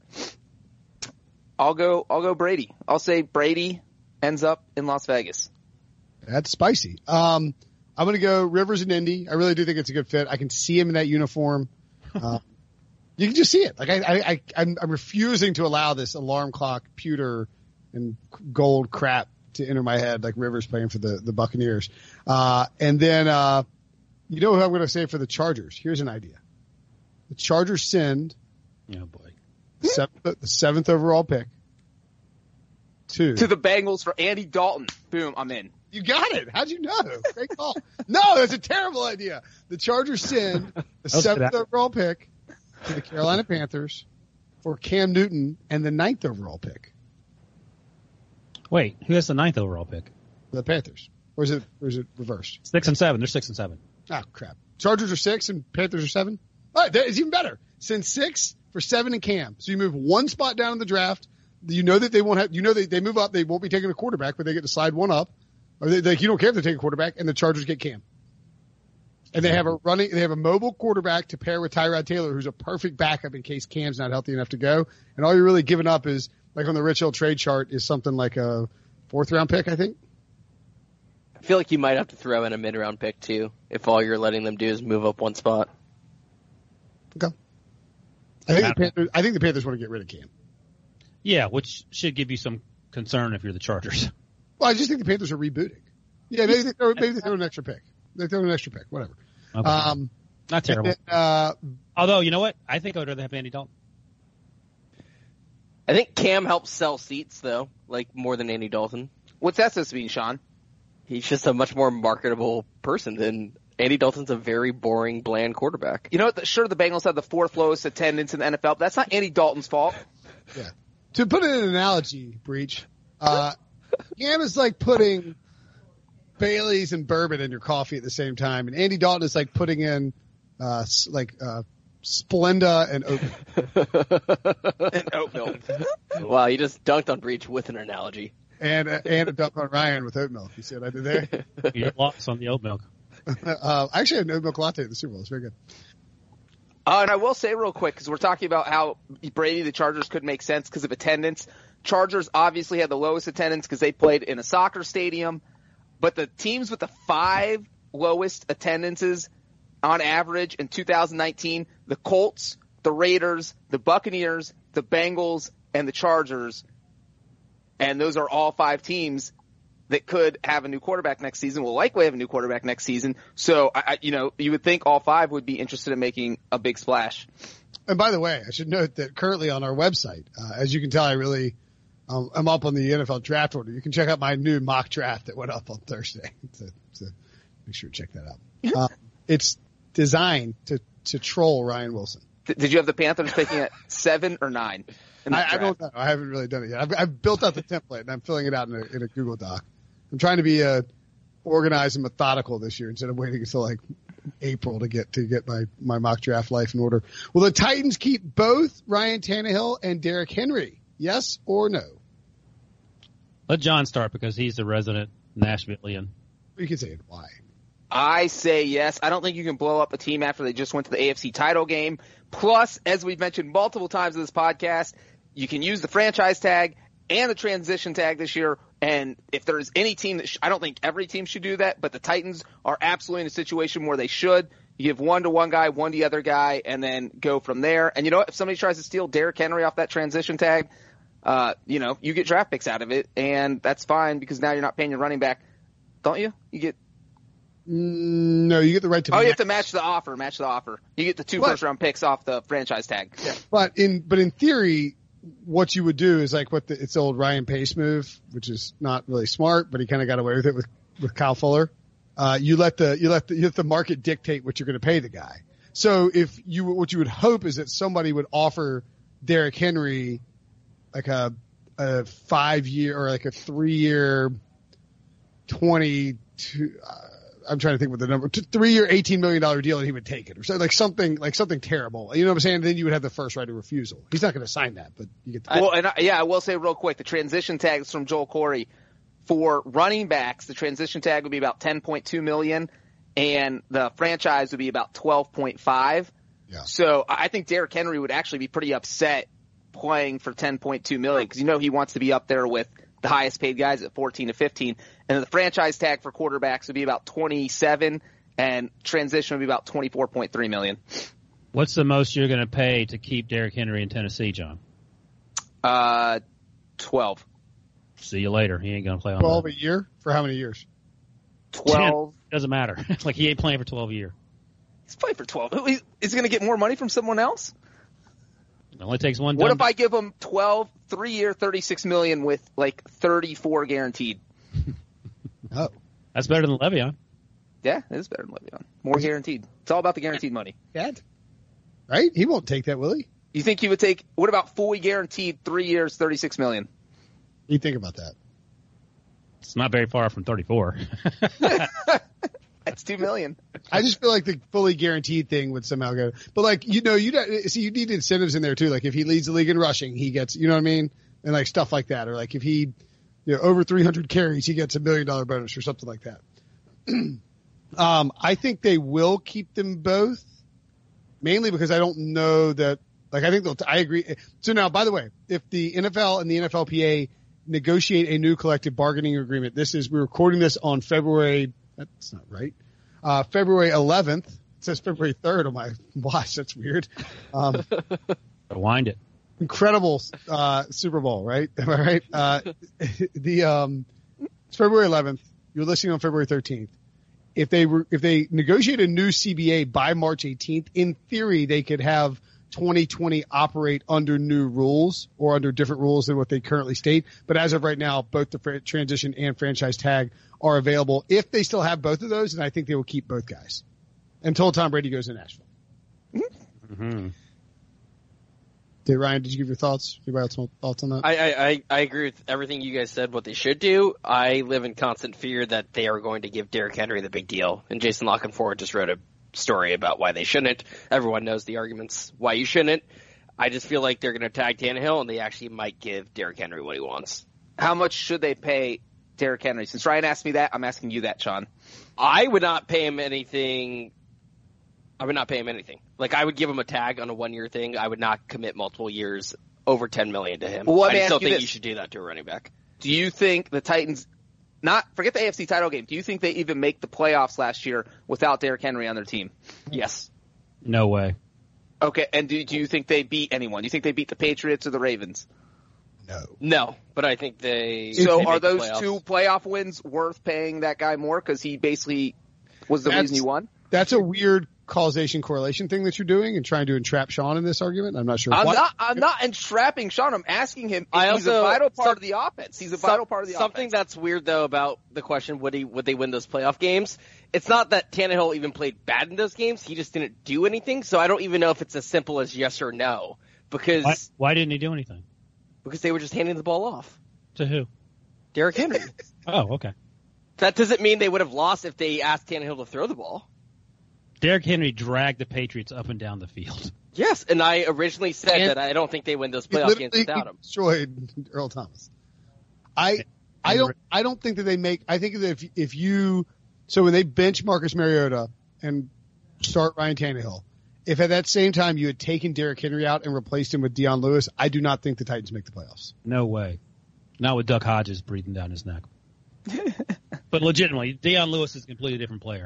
[SPEAKER 3] I'll go. I'll go Brady. I'll say Brady ends up in Las Vegas.
[SPEAKER 2] That's spicy. Um, I'm going to go Rivers and Indy. I really do think it's a good fit. I can see him in that uniform. Uh, you can just see it. Like I, I, I I'm, I'm refusing to allow this alarm clock, pewter, and gold crap to enter my head like Rivers playing for the, the Buccaneers. Uh, and then, uh, you know who I'm going to say for the Chargers? Here's an idea. The Chargers send
[SPEAKER 4] Oh, boy.
[SPEAKER 2] the seventh, the seventh overall pick to,
[SPEAKER 3] To the Bengals for Andy Dalton. Boom, I'm in.
[SPEAKER 2] You got it. How'd you know? Great call. No, that's a terrible idea. The Chargers send the
[SPEAKER 4] was
[SPEAKER 2] seventh
[SPEAKER 4] good.
[SPEAKER 2] overall pick to the Carolina Panthers for Cam Newton and the ninth overall pick.
[SPEAKER 4] Wait, who has the ninth overall pick?
[SPEAKER 2] The Panthers. Or is it, or is it reversed?
[SPEAKER 4] Six and seven. They're six and seven.
[SPEAKER 2] Oh, crap. Chargers are six and Panthers are seven? All right, that is even better. Send six for seven and Cam. So you move one spot down in the draft. You know that they won't have, you know they, they move up. They won't be taking a quarterback, but they get to slide one up. Or they, like, you don't care if they take a quarterback, and the Chargers get Cam. And they have a running, they have a mobile quarterback to pair with Tyrod Taylor, who's a perfect backup in case Cam's not healthy enough to go. And all you're really giving up is, like on the Rich Hill trade chart, is something like a fourth round pick, I think.
[SPEAKER 5] I feel like you might have to throw in a mid-round pick too, if all you're letting them do is move up one spot.
[SPEAKER 2] Okay. I think the Panthers, I think the Panthers want to get rid of Cam.
[SPEAKER 4] Yeah, which should give you some concern if you're the Chargers.
[SPEAKER 2] Well, I just think the Panthers are rebooting. Yeah, maybe they throw, maybe they throw an extra pick. They throw an extra pick, whatever.
[SPEAKER 4] Okay.
[SPEAKER 2] Um,
[SPEAKER 4] Not terrible.
[SPEAKER 2] and then, uh,
[SPEAKER 4] Although, you know what? I think I would rather have Andy Dalton.
[SPEAKER 5] I think Cam helps sell seats though, like more than Andy Dalton.
[SPEAKER 3] What's that supposed to mean, Sean?
[SPEAKER 5] He's just a much more marketable person than Andy Dalton's a very boring, bland quarterback.
[SPEAKER 3] You know what? Sure, the Bengals have the fourth lowest attendance in the N F L, but that's not Andy Dalton's fault.
[SPEAKER 2] yeah. To put it in an analogy, Breach, uh, Cam is like putting Bailey's and bourbon in your coffee at the same time, and Andy Dalton is like putting in, uh, s- like, uh, Splenda and oat
[SPEAKER 3] And oat milk.
[SPEAKER 5] Wow, you just dunked on Breach with an analogy.
[SPEAKER 2] and, uh, and a dunk on Ryan with oat milk. You see what I did there?
[SPEAKER 4] You're lost on the oat milk.
[SPEAKER 2] uh, I actually had an oat milk latte at the Super Bowl. It's very good.
[SPEAKER 3] Uh, and I will say real quick, because we're talking about how Brady, the Chargers, could make sense because of attendance. Chargers obviously had the lowest attendance because they played in a soccer stadium. But the teams with the five lowest attendances on average in two thousand nineteen, the Colts, the Raiders, the Buccaneers, the Bengals, and the Chargers. And those are all five teams that could have a new quarterback next season, will likely have a new quarterback next season. So, I, I, you know, you would think all five would be interested in making a big splash.
[SPEAKER 2] And by the way, I should note that currently on our website, uh, as you can tell, I really, um, I'm up on the N F L draft order. You can check out my new mock draft that went up on Thursday. so, so make sure to check that out. Uh, it's designed to, to troll Ryan Wilson.
[SPEAKER 3] Did you have the Panthers picking at seven or nine?
[SPEAKER 2] I, I don't know. I haven't really done it yet. I've, I've built out the template and I'm filling it out in a, in a Google Doc. I'm trying to be uh, organized and methodical this year instead of waiting until like April to get to get my, my mock draft life in order. Will the Titans keep both Ryan Tannehill and Derrick Henry? Yes or no?
[SPEAKER 4] Let John start because he's the resident Nashvilleian.
[SPEAKER 2] You can say it. Why?
[SPEAKER 3] I say yes. I don't think you can blow up a team after they just went to the A F C title game. Plus, as we've mentioned multiple times in this podcast, you can use the franchise tag and the transition tag this year. And if there's any team that sh- I don't think every team should do that, but the Titans are absolutely in a situation where they should. You give one to one guy, one to the other guy, and then go from there. And you know what? If somebody tries to steal Derrick Henry off that transition tag, uh, you know, you get draft picks out of it, and that's fine because now you're not paying your running back, don't you? You get.
[SPEAKER 2] No, you get the right to.
[SPEAKER 3] Oh, you have to match the offer. Match the offer. You get the two
[SPEAKER 2] But-
[SPEAKER 3] first round picks off the franchise tag. Yeah.
[SPEAKER 2] But in but in theory, what you would do is like what the, it's the old Ryan Pace move, which is not really smart, but he kind of got away with it with, with Kyle Fuller. Uh, you let the you let the you let the market dictate what you're going to pay the guy. So if you what you would hope is that somebody would offer Derrick Henry like a a five year or like a three year twenty two. Uh, I'm trying to think what the number, three year, eighteen million dollars deal and he would take it or so, like something, like something terrible. You know what I'm saying? Then you would have the first right of refusal. He's not going to sign that, but you get the.
[SPEAKER 3] Well, and I, yeah, I will say real quick, the transition tag is from Joel Corey. For running backs, the transition tag would be about ten point two million dollars and the franchise would be about twelve point five.
[SPEAKER 2] Yeah.
[SPEAKER 3] So I think Derrick Henry would actually be pretty upset playing for ten point two million dollars because you know he wants to be up there with the highest paid guys at fourteen to fifteen. And the franchise tag for quarterbacks would be about twenty-seven and transition would be about twenty-four point three million dollars.
[SPEAKER 4] What's the most you're going to pay to keep Derrick Henry in Tennessee, John?
[SPEAKER 3] Uh, twelve.
[SPEAKER 4] See you later. He ain't going to play on
[SPEAKER 2] twelve
[SPEAKER 4] that.
[SPEAKER 2] a year for how many years?
[SPEAKER 3] twelve.
[SPEAKER 4] Doesn't matter. Like he ain't playing for twelve a year.
[SPEAKER 3] He's playing for twelve. Is he going to get more money from someone else?
[SPEAKER 4] It only takes one.
[SPEAKER 3] What
[SPEAKER 4] dumb-
[SPEAKER 3] if I give him twelve, three year, thirty-six million with like thirty-four guaranteed?
[SPEAKER 2] Oh,
[SPEAKER 4] That's better than Le'Veon.
[SPEAKER 3] Yeah, it is better than Le'Veon. More guaranteed. It's all about the guaranteed money.
[SPEAKER 2] Dad. Right? He won't take that, will he?
[SPEAKER 3] You think he would take? What about fully guaranteed three years, thirty-six million?
[SPEAKER 2] You think about that.
[SPEAKER 4] It's not very far from thirty-four.
[SPEAKER 3] That's two million.
[SPEAKER 2] I just feel like the fully guaranteed thing would somehow go, but like, you know, you don't see, you need incentives in there too. Like if he leads the league in rushing, he gets, you know what I mean? And like stuff like that. Or like if he, you know, over three hundred carries, he gets a million dollar bonus or something like that. um, I think they will keep them both mainly because I don't know that, like I think they'll, I agree. So now, by the way, if the N F L and the N F L P A negotiate a new collective bargaining agreement, this is, we're recording this on February, that's not right. Uh, February eleventh. It says February third on my watch. That's weird. Um,
[SPEAKER 4] Rewind it.
[SPEAKER 2] incredible, uh, Super Bowl, right? Am I right? Uh, the, um, it's February eleventh. You're listening on February thirteenth. If they were, if they negotiate a new C B A by March eighteenth, in theory, they could have twenty twenty operate under new rules or under different rules than what they currently state. But as of right now, both the fr- transition and franchise tag are available. If they still have both of those, then I think they will keep both guys until Tom Brady goes to Nashville.
[SPEAKER 4] Mm-hmm.
[SPEAKER 2] Did Ryan, did you give your thoughts? Anybody else want thoughts on that?
[SPEAKER 5] I, I, I- I agree with everything you guys said, what they should do. I live in constant fear that they are going to give Derrick Henry the big deal. And Jason Lockenford just wrote a story about why they shouldn't. Everyone knows the arguments why you shouldn't. I just feel like they're going to tag Tannehill, and they actually might give Derrick Henry what he wants.
[SPEAKER 3] How much should they pay Derrick Henry? Since Ryan asked me that, I'm asking you that, Sean.
[SPEAKER 5] I would not pay him anything. I would not pay him anything. Like, I would give him a tag on a one-year thing. I would not commit multiple years over ten million dollars to him.
[SPEAKER 3] Well, let
[SPEAKER 5] I
[SPEAKER 3] me
[SPEAKER 5] just
[SPEAKER 3] ask
[SPEAKER 5] don't
[SPEAKER 3] you
[SPEAKER 5] think
[SPEAKER 3] this.
[SPEAKER 5] you should do that to a running back.
[SPEAKER 3] Do you think the Titans, not forget the A F C title game, do you think they even make the playoffs last year without Derrick Henry on their team?
[SPEAKER 5] Yes.
[SPEAKER 4] No way.
[SPEAKER 3] Okay, and do, do you think they beat anyone? Do you think they beat the Patriots or the Ravens?
[SPEAKER 2] no.
[SPEAKER 5] No, but I think they.
[SPEAKER 3] So
[SPEAKER 5] they
[SPEAKER 3] are
[SPEAKER 5] make the
[SPEAKER 3] those
[SPEAKER 5] playoffs.
[SPEAKER 3] two playoff wins worth paying that guy more because he basically was the
[SPEAKER 2] That's-
[SPEAKER 3] reason you won?
[SPEAKER 2] That's a weird causation correlation thing that you're doing and trying to entrap Sean in this argument? I'm not sure.
[SPEAKER 3] I'm
[SPEAKER 2] what.
[SPEAKER 3] not. I'm not entrapping Sean. I'm asking him if
[SPEAKER 5] I
[SPEAKER 3] he's
[SPEAKER 5] also-
[SPEAKER 3] a vital part
[SPEAKER 5] some-
[SPEAKER 3] of the offense. He's a
[SPEAKER 5] Some-
[SPEAKER 3] vital part of the
[SPEAKER 5] something
[SPEAKER 3] offense.
[SPEAKER 5] that's weird though about the question, would he would they win those playoff games? It's not that Tannehill even played bad in those games. He just didn't do anything. So I don't even know if it's as simple as yes or no because
[SPEAKER 4] Why, why didn't he do anything?
[SPEAKER 5] because they were just handing the ball off.
[SPEAKER 4] To who?
[SPEAKER 5] Derrick Henry.
[SPEAKER 4] Oh, okay.
[SPEAKER 5] That doesn't mean they would have lost if they asked Tannehill to throw the ball.
[SPEAKER 4] Derrick Henry dragged the Patriots up and down the field.
[SPEAKER 5] Yes, and I originally said
[SPEAKER 2] And-
[SPEAKER 5] that I don't think they win those
[SPEAKER 2] He
[SPEAKER 5] playoff games
[SPEAKER 2] literally
[SPEAKER 5] without him.
[SPEAKER 2] destroyed Earl Thomas. I I don't I don't think that they make. I think that if if you so when they bench Marcus Mariota and start Ryan Tannehill, if at that same time you had taken Derrick Henry out and replaced him with Deion Lewis, I do not think the Titans make the playoffs.
[SPEAKER 4] No way. Not with Duck Hodges breathing down his neck. But legitimately, Deion Lewis is a completely different player.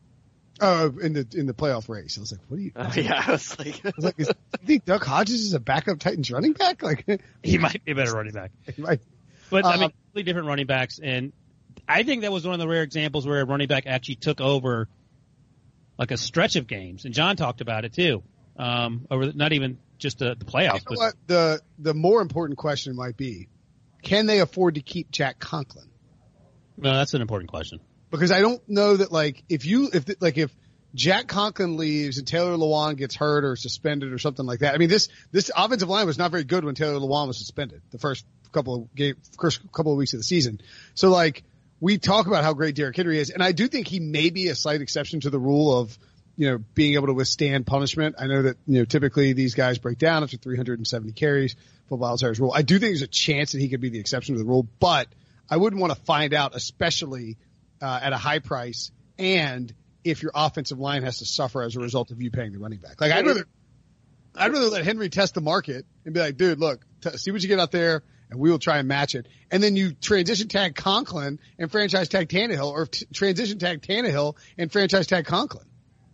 [SPEAKER 2] Oh, in the in the playoff race, I was like, "What do you?"
[SPEAKER 5] Oh, yeah, I was like,
[SPEAKER 2] I was like, is, "You think Duck Hodges is a backup Titans running back?" Like,
[SPEAKER 4] He might be a better running back.
[SPEAKER 2] he might.
[SPEAKER 4] But, I
[SPEAKER 2] Uh,
[SPEAKER 4] mean, completely different running backs. And I think that was one of the rare examples where a running back actually took over like a stretch of games. And John talked about it, too, um, over the, not even just the, the playoffs.
[SPEAKER 2] You know
[SPEAKER 4] but
[SPEAKER 2] what? The the more important question might be, can they afford to keep Jack Conklin?
[SPEAKER 4] No, that's an important question.
[SPEAKER 2] Because I don't know that, like, if you, if, like, if Jack Conklin leaves and Taylor Lewan gets hurt or suspended or something like that. I mean, this, this offensive line was not very good when Taylor Lewan was suspended the first couple of game, first couple of weeks of the season. So, like, we talk about how great Derrick Henry is, and I do think he may be a slight exception to the rule of, you know, being able to withstand punishment. I know that, you know, typically these guys break down after three hundred seventy carries, Football Outsiders rule. I do think there's a chance that he could be the exception to the rule, but I wouldn't want to find out, especially uh, at a high price, and if your offensive line has to suffer as a result of you paying the running back. Like, I'd rather, I'd rather let Henry test the market and be like, dude, look, t- see what you get out there, and we will try and match it. And then you transition tag Conklin and franchise tag Tannehill, or t- transition tag Tannehill and franchise tag Conklin.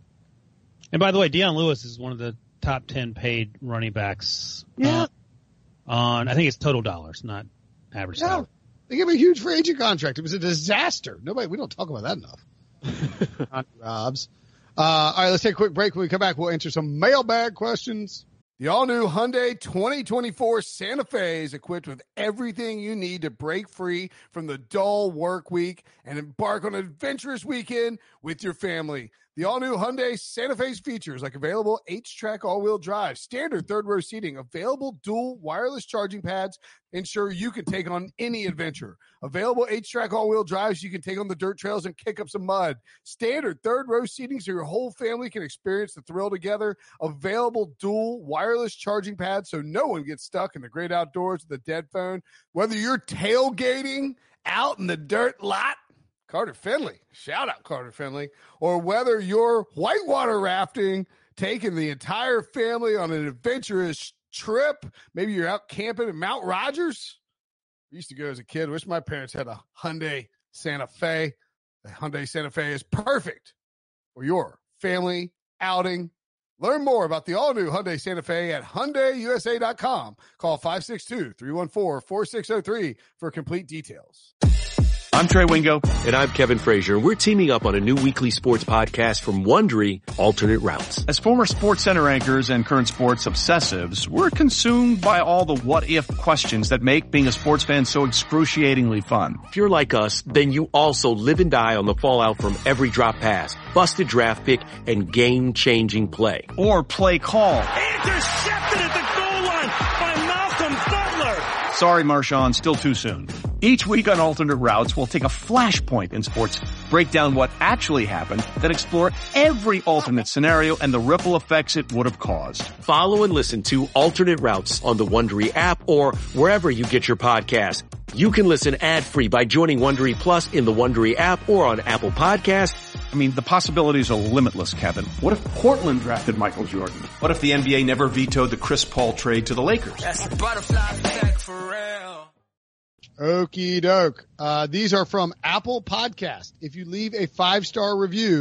[SPEAKER 4] And by the way, Deion Lewis is one of the top ten paid running backs.
[SPEAKER 2] Yeah.
[SPEAKER 4] Uh, on, I think it's total dollars, not average
[SPEAKER 2] Yeah.
[SPEAKER 4] salary.
[SPEAKER 2] They gave him a huge free agent contract. It was a disaster. Nobody, we don't talk about that enough. Not Robs. Uh, all right, let's take a quick break. When we come back, we'll answer some mailbag questions.
[SPEAKER 1] The all-new Hyundai twenty twenty-four Santa Fe is equipped with everything you need to break free from the dull work week and embark on an adventurous weekend with your family. The all-new Hyundai Santa Fe's features like available H-Track all-wheel drive, standard third-row seating, available dual wireless charging pads, ensure you can take on any adventure. Available H-Track all-wheel drives, you can take on the dirt trails and kick up some mud. Standard third-row seating so your whole family can experience the thrill together. Available dual wireless charging pads so no one gets stuck in the great outdoors with a dead phone. Whether you're tailgating out in the dirt lot, Carter Finley, shout out Carter Finley, or whether you're whitewater rafting, taking the entire family on an adventurous trip, maybe you're out camping in Mount Rogers. I used to go as a kid. Wish my parents had a Hyundai Santa Fe. The Hyundai Santa Fe is perfect for your family outing. Learn more about the all-new Hyundai Santa Fe at Hyundai U S A dot com. Call five six two, three one four, four six zero three for complete details.
[SPEAKER 6] I'm Trey Wingo.
[SPEAKER 7] And I'm Kevin Frazier. We're teaming up on a new weekly sports podcast from Wondery, Alternate Routes.
[SPEAKER 6] As former Sports Center anchors and current sports obsessives, we're consumed by all the what-if questions that make being a sports fan so excruciatingly fun.
[SPEAKER 7] If you're like us, then you also live and die on the fallout from every drop pass, busted draft pick, and game-changing play.
[SPEAKER 6] Or play call.
[SPEAKER 8] Intercepted at the goal line by Malcolm Butler.
[SPEAKER 6] Sorry, Marshawn, still too soon. Each week on Alternate Routes, we'll take a flashpoint in sports, break down what actually happened, then explore every alternate scenario and the ripple effects it would have caused.
[SPEAKER 7] Follow and listen to Alternate Routes on the Wondery app or wherever you get your podcasts. You can listen ad-free by joining Wondery Plus in the Wondery app or on Apple Podcasts.
[SPEAKER 6] I mean, the possibilities are limitless, Kevin. What if Portland drafted Michael Jordan? What if the N B A never vetoed the Chris Paul trade to the Lakers?
[SPEAKER 8] That's the butterfly effect for real.
[SPEAKER 2] Okie doke. Uh, these are from Apple Podcast. If you leave a five-star review,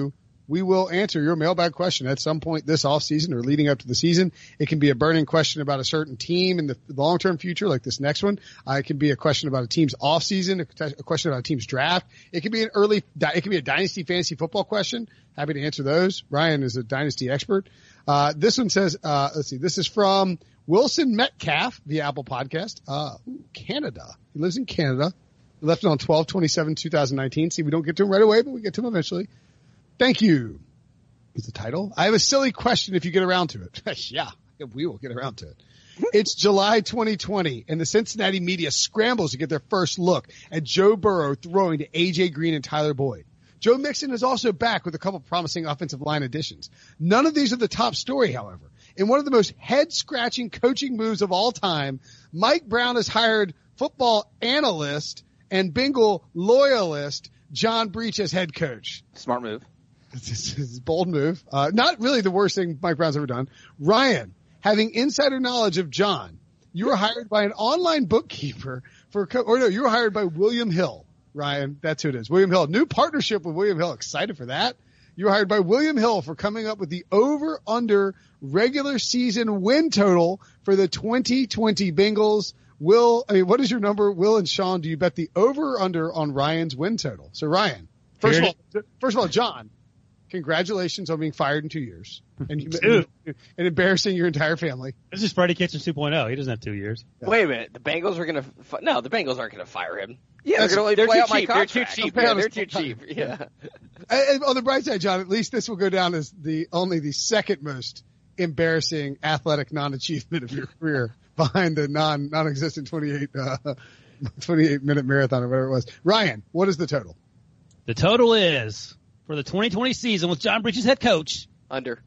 [SPEAKER 2] we will answer your mailbag question at some point this offseason or leading up to the season. It can be a burning question about a certain team in the long-term future, like this next one. Uh, it can be a question about a team's offseason, a, a question about a team's draft. It can be an early, it can be a dynasty fantasy football question. Happy to answer those. Ryan is a dynasty expert. Uh, this one says, uh, let's see, this is from Wilson Metcalf via Apple Podcast, uh, Canada. He lives in Canada. He left it on twelve twenty-seven twenty nineteen. See, we don't get to him right away, but we get to him eventually. Thank you is the title. I have a silly question if you get around to it. Yeah, we will get around to it. It's July twenty twenty, and the Cincinnati media scrambles to get their first look at Joe Burrow throwing to A J Green and Tyler Boyd. Joe Mixon is also back with a couple promising offensive line additions. None of these are the top story, however. In one of the most head-scratching coaching moves of all time, Mike Brown has hired football analyst and Bengal loyalist John Breach as head coach.
[SPEAKER 3] Smart move.
[SPEAKER 2] It's a bold move. Uh, not really the worst thing Mike Brown's ever done. Ryan, having insider knowledge of John, you were hired by an online bookkeeper for, co- or no, you were hired by William Hill. Ryan, that's who it is. William Hill. New partnership with William Hill. Excited for that. You were hired by William Hill for coming up with the over-under regular season win total for the twenty twenty Bengals. Will, I mean, what is your number? Will and Sean, do you bet the over or under on Ryan's win total? So Ryan, first of all, first of all, John, congratulations on being fired in two years and, you, and embarrassing your entire family.
[SPEAKER 4] This is Freddie Kitchens two point oh. He doesn't have two years.
[SPEAKER 5] Yeah. Wait a minute. The Bengals are going to fi- – no, the Bengals aren't going to fire him. Yeah,
[SPEAKER 3] they're going to
[SPEAKER 5] they're
[SPEAKER 3] play
[SPEAKER 5] too
[SPEAKER 3] out my
[SPEAKER 5] cheap.
[SPEAKER 3] contract.
[SPEAKER 5] They're too cheap.
[SPEAKER 2] Yeah,
[SPEAKER 5] Yeah,
[SPEAKER 2] they're
[SPEAKER 5] they're too cheap. Yeah.
[SPEAKER 2] And on the bright side, John, at least this will go down as the only the second most embarrassing athletic non-achievement of your career behind the non, non-existent twenty-eight, uh, twenty-eight minute marathon or whatever it was. Ryan, what is the total?
[SPEAKER 4] The total is for the twenty twenty season with John Breach as head coach.
[SPEAKER 5] Under.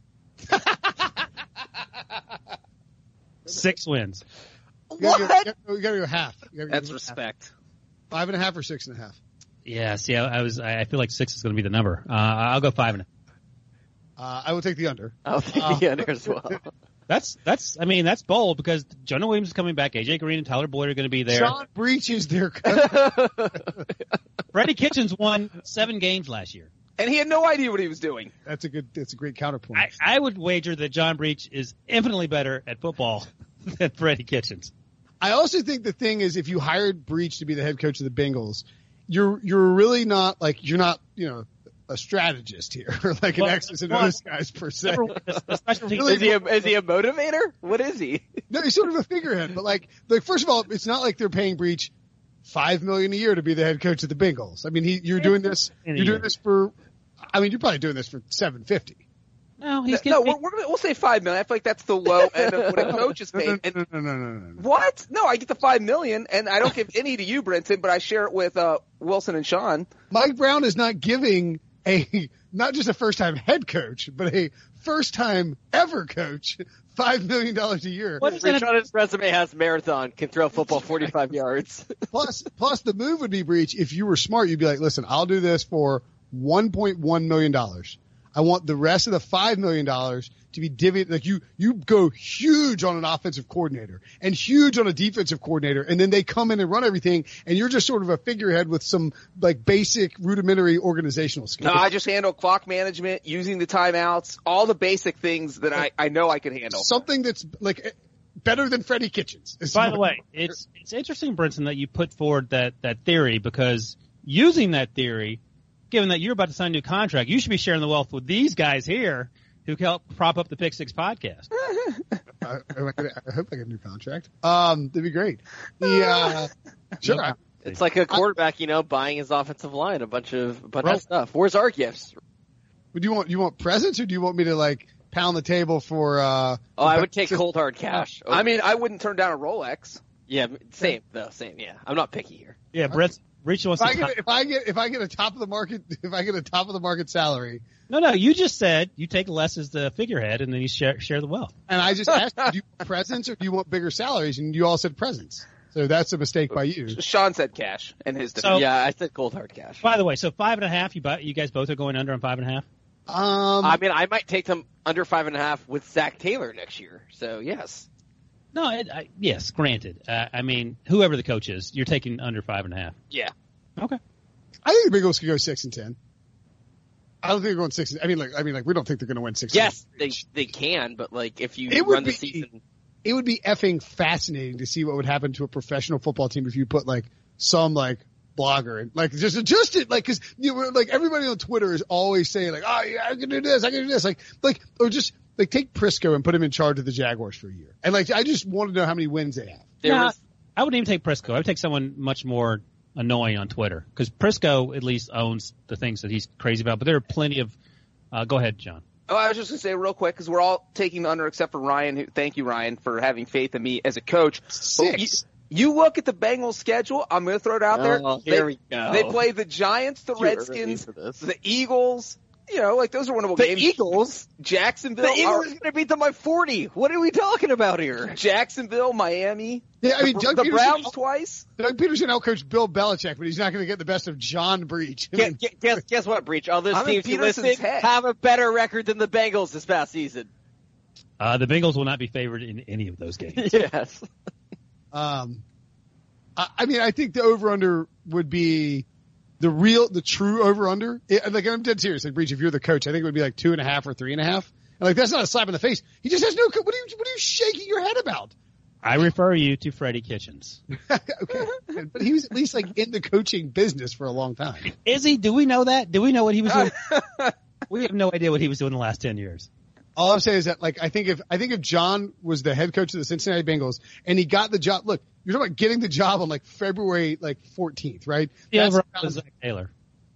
[SPEAKER 4] Six wins.
[SPEAKER 2] You gotta, go, you, gotta go, you gotta go half. You gotta
[SPEAKER 5] That's
[SPEAKER 2] go
[SPEAKER 5] respect.
[SPEAKER 2] Half. Five and a half or six and a half?
[SPEAKER 4] Yeah, see, I, I was, I feel like six is going to be the number. Uh, I'll go five and a
[SPEAKER 2] Uh, I will take the under.
[SPEAKER 5] I'll take uh, the under as well.
[SPEAKER 4] That's, that's, I mean, that's bold because Jonah Williams is coming back. A J Green and Tyler Boyd are going to be there.
[SPEAKER 2] John Breach is their coach.
[SPEAKER 4] Freddie Kitchens won seven games last year.
[SPEAKER 3] And he had no idea what he was doing.
[SPEAKER 2] That's a good, that's a great counterpoint.
[SPEAKER 4] I, I would wager that John Breach is infinitely better at football than Freddie Kitchens.
[SPEAKER 2] I also think the thing is if you hired Breach to be the head coach of the Bengals, you're, you're really not like, you're not, you know, a strategist here, or like
[SPEAKER 4] well,
[SPEAKER 2] an X's and O's guys per se.
[SPEAKER 5] Really, is he a, is he a motivator? What is he?
[SPEAKER 2] No, he's sort of a figurehead, but like, like first of all, it's not like they're paying Breach five million a year to be the head coach of the Bengals. I mean, he, you're doing this, you're doing this for, I mean, you're probably doing this for seven fifty.
[SPEAKER 4] No, he's
[SPEAKER 3] no, no we're, we're gonna, we'll say five million. I feel like that's the low end of what a coach is paid.
[SPEAKER 2] No, no, no, no, no, no, no.
[SPEAKER 3] What? No, I get the five million, and I don't give any to you, Brenton, but I share it with uh, Wilson and Sean.
[SPEAKER 2] Mike Brown is not giving a not just a first time head coach, but a first time ever coach five million dollars a year.
[SPEAKER 5] What is Rich on his resume has marathon, can throw a football forty five yards.
[SPEAKER 2] Plus plus the move would be Breach. If you were smart, you'd be like, listen, I'll do this for one point one million dollars. I want the rest of the five million dollars to be divvied. Like you, you go huge on an offensive coordinator and huge on a defensive coordinator. And then they come in and run everything. And you're just sort of a figurehead with some like basic rudimentary organizational skills.
[SPEAKER 3] No, I just handle clock management, using the timeouts, all the basic things that I, I know I can handle.
[SPEAKER 2] Something that's like better than Freddie Kitchens.
[SPEAKER 4] By the way, it's, it's interesting, Brinson, that you put forward that, that theory because using that theory, given that you're about to sign a new contract, you should be sharing the wealth with these guys here who help prop up the Pick Six podcast.
[SPEAKER 2] I, I hope I get a new contract. Um, that'd be great. The, uh, sure. I,
[SPEAKER 5] it's like a quarterback, you know, buying his offensive line, a bunch of, a bunch bro, of stuff. Where's our gifts?
[SPEAKER 2] Do you want, you want presents or do you want me to like pound the table for, uh,
[SPEAKER 5] oh, I would take cold hard cash.
[SPEAKER 3] I mean, I wouldn't turn down a Rolex.
[SPEAKER 5] Yeah, same though, same. Yeah. I'm not picky here.
[SPEAKER 4] Yeah, Brett. Rich wants
[SPEAKER 2] if, I
[SPEAKER 4] to
[SPEAKER 2] get, if I get if I get a top of the market if I get a top of the market salary.
[SPEAKER 4] No, no, you just said you take less as the figurehead and then you share share the wealth.
[SPEAKER 2] And I just asked, do you want presents or do you want bigger salaries? And you all said presents. So that's a mistake by you.
[SPEAKER 3] Sean said cash and his
[SPEAKER 5] so, yeah, I said cold hard cash.
[SPEAKER 4] By the way, so five and a half. You buy, you guys both are going under on five and a half.
[SPEAKER 2] Um,
[SPEAKER 5] I mean, I might take them under five and a half with Zach Taylor next year. So yes.
[SPEAKER 4] No, it, I, yes, granted. Uh, I mean, whoever the coach is, you're taking under five and a half.
[SPEAKER 5] Yeah.
[SPEAKER 4] Okay.
[SPEAKER 2] I think the Bengals could go six and ten. I don't think they're going six. I mean, like, I mean, like, we don't think they're going to win six.
[SPEAKER 5] Yes, they they can, but like if you
[SPEAKER 2] It
[SPEAKER 5] run
[SPEAKER 2] would
[SPEAKER 5] the
[SPEAKER 2] be-
[SPEAKER 5] season,
[SPEAKER 2] It would be effing fascinating to see what would happen to a professional football team if you put like some like blogger and like just adjust it, like, cause you know, like everybody on Twitter is always saying like, oh yeah, I can do this, I can do this, like, like, or just like take Prisco and put him in charge of the Jaguars for a year. And like, I just want to know how many wins they have.
[SPEAKER 5] there
[SPEAKER 4] Nah,
[SPEAKER 5] was
[SPEAKER 4] I wouldn't even take Prisco. I would take someone much more annoying on Twitter because Prisco at least owns the things that he's crazy about. But there are plenty of. Uh, go ahead, John.
[SPEAKER 3] Oh, I was just going to say real quick because we're all taking the under except for Ryan. Who, thank you, Ryan, for having faith in me as a coach.
[SPEAKER 2] Six.
[SPEAKER 3] You, you look at the Bengals schedule. I'm going to throw it out there.
[SPEAKER 5] Oh,
[SPEAKER 3] they,
[SPEAKER 5] here we go.
[SPEAKER 3] They play the Giants, the
[SPEAKER 5] Too early
[SPEAKER 3] Redskins,
[SPEAKER 5] for this.
[SPEAKER 3] the Eagles. You know, like those are winnable
[SPEAKER 5] the
[SPEAKER 3] games.
[SPEAKER 5] Eagles.
[SPEAKER 3] Jacksonville.
[SPEAKER 5] The Eagles
[SPEAKER 3] are-
[SPEAKER 5] are going to beat them by forty. What are we talking about here?
[SPEAKER 3] Jacksonville, Miami.
[SPEAKER 2] Yeah, I mean,
[SPEAKER 3] the,
[SPEAKER 2] Doug
[SPEAKER 3] the
[SPEAKER 2] Peterson,
[SPEAKER 3] Browns twice.
[SPEAKER 2] Doug Peterson outcoached Bill Belichick, but he's not going to get the best of John Breach. I
[SPEAKER 5] Guess,
[SPEAKER 2] mean,
[SPEAKER 5] guess, guess what, Breach? All those
[SPEAKER 3] I'm in
[SPEAKER 5] teams you
[SPEAKER 3] Peterson's
[SPEAKER 5] listed
[SPEAKER 3] head.
[SPEAKER 5] have a better record than the Bengals this past season.
[SPEAKER 4] Uh, the Bengals will not be favored in any of those games.
[SPEAKER 5] Yes.
[SPEAKER 2] Um, I, I mean, I think the over-under would be the real, the true over-under. It, like, I'm dead serious. Like, Breach, if you're the coach, I think it would be like two and a half or three and a half. And like, that's not a slap in the face. He just has no, co- what are you, what are you shaking your head about?
[SPEAKER 4] I refer you to Freddie Kitchens.
[SPEAKER 2] Okay. But he was at least like in the coaching business for a long time.
[SPEAKER 4] Is he? Do we know that? Do we know what he was doing? We have no idea what he was doing the last ten years.
[SPEAKER 2] All I'm saying is that, like, I think if, I think if John was the head coach of the Cincinnati Bengals and he got the job, look, you're talking about getting the job on like February, like fourteenth, right?
[SPEAKER 4] Yeah,
[SPEAKER 2] That's-
[SPEAKER 4] over Zach Taylor.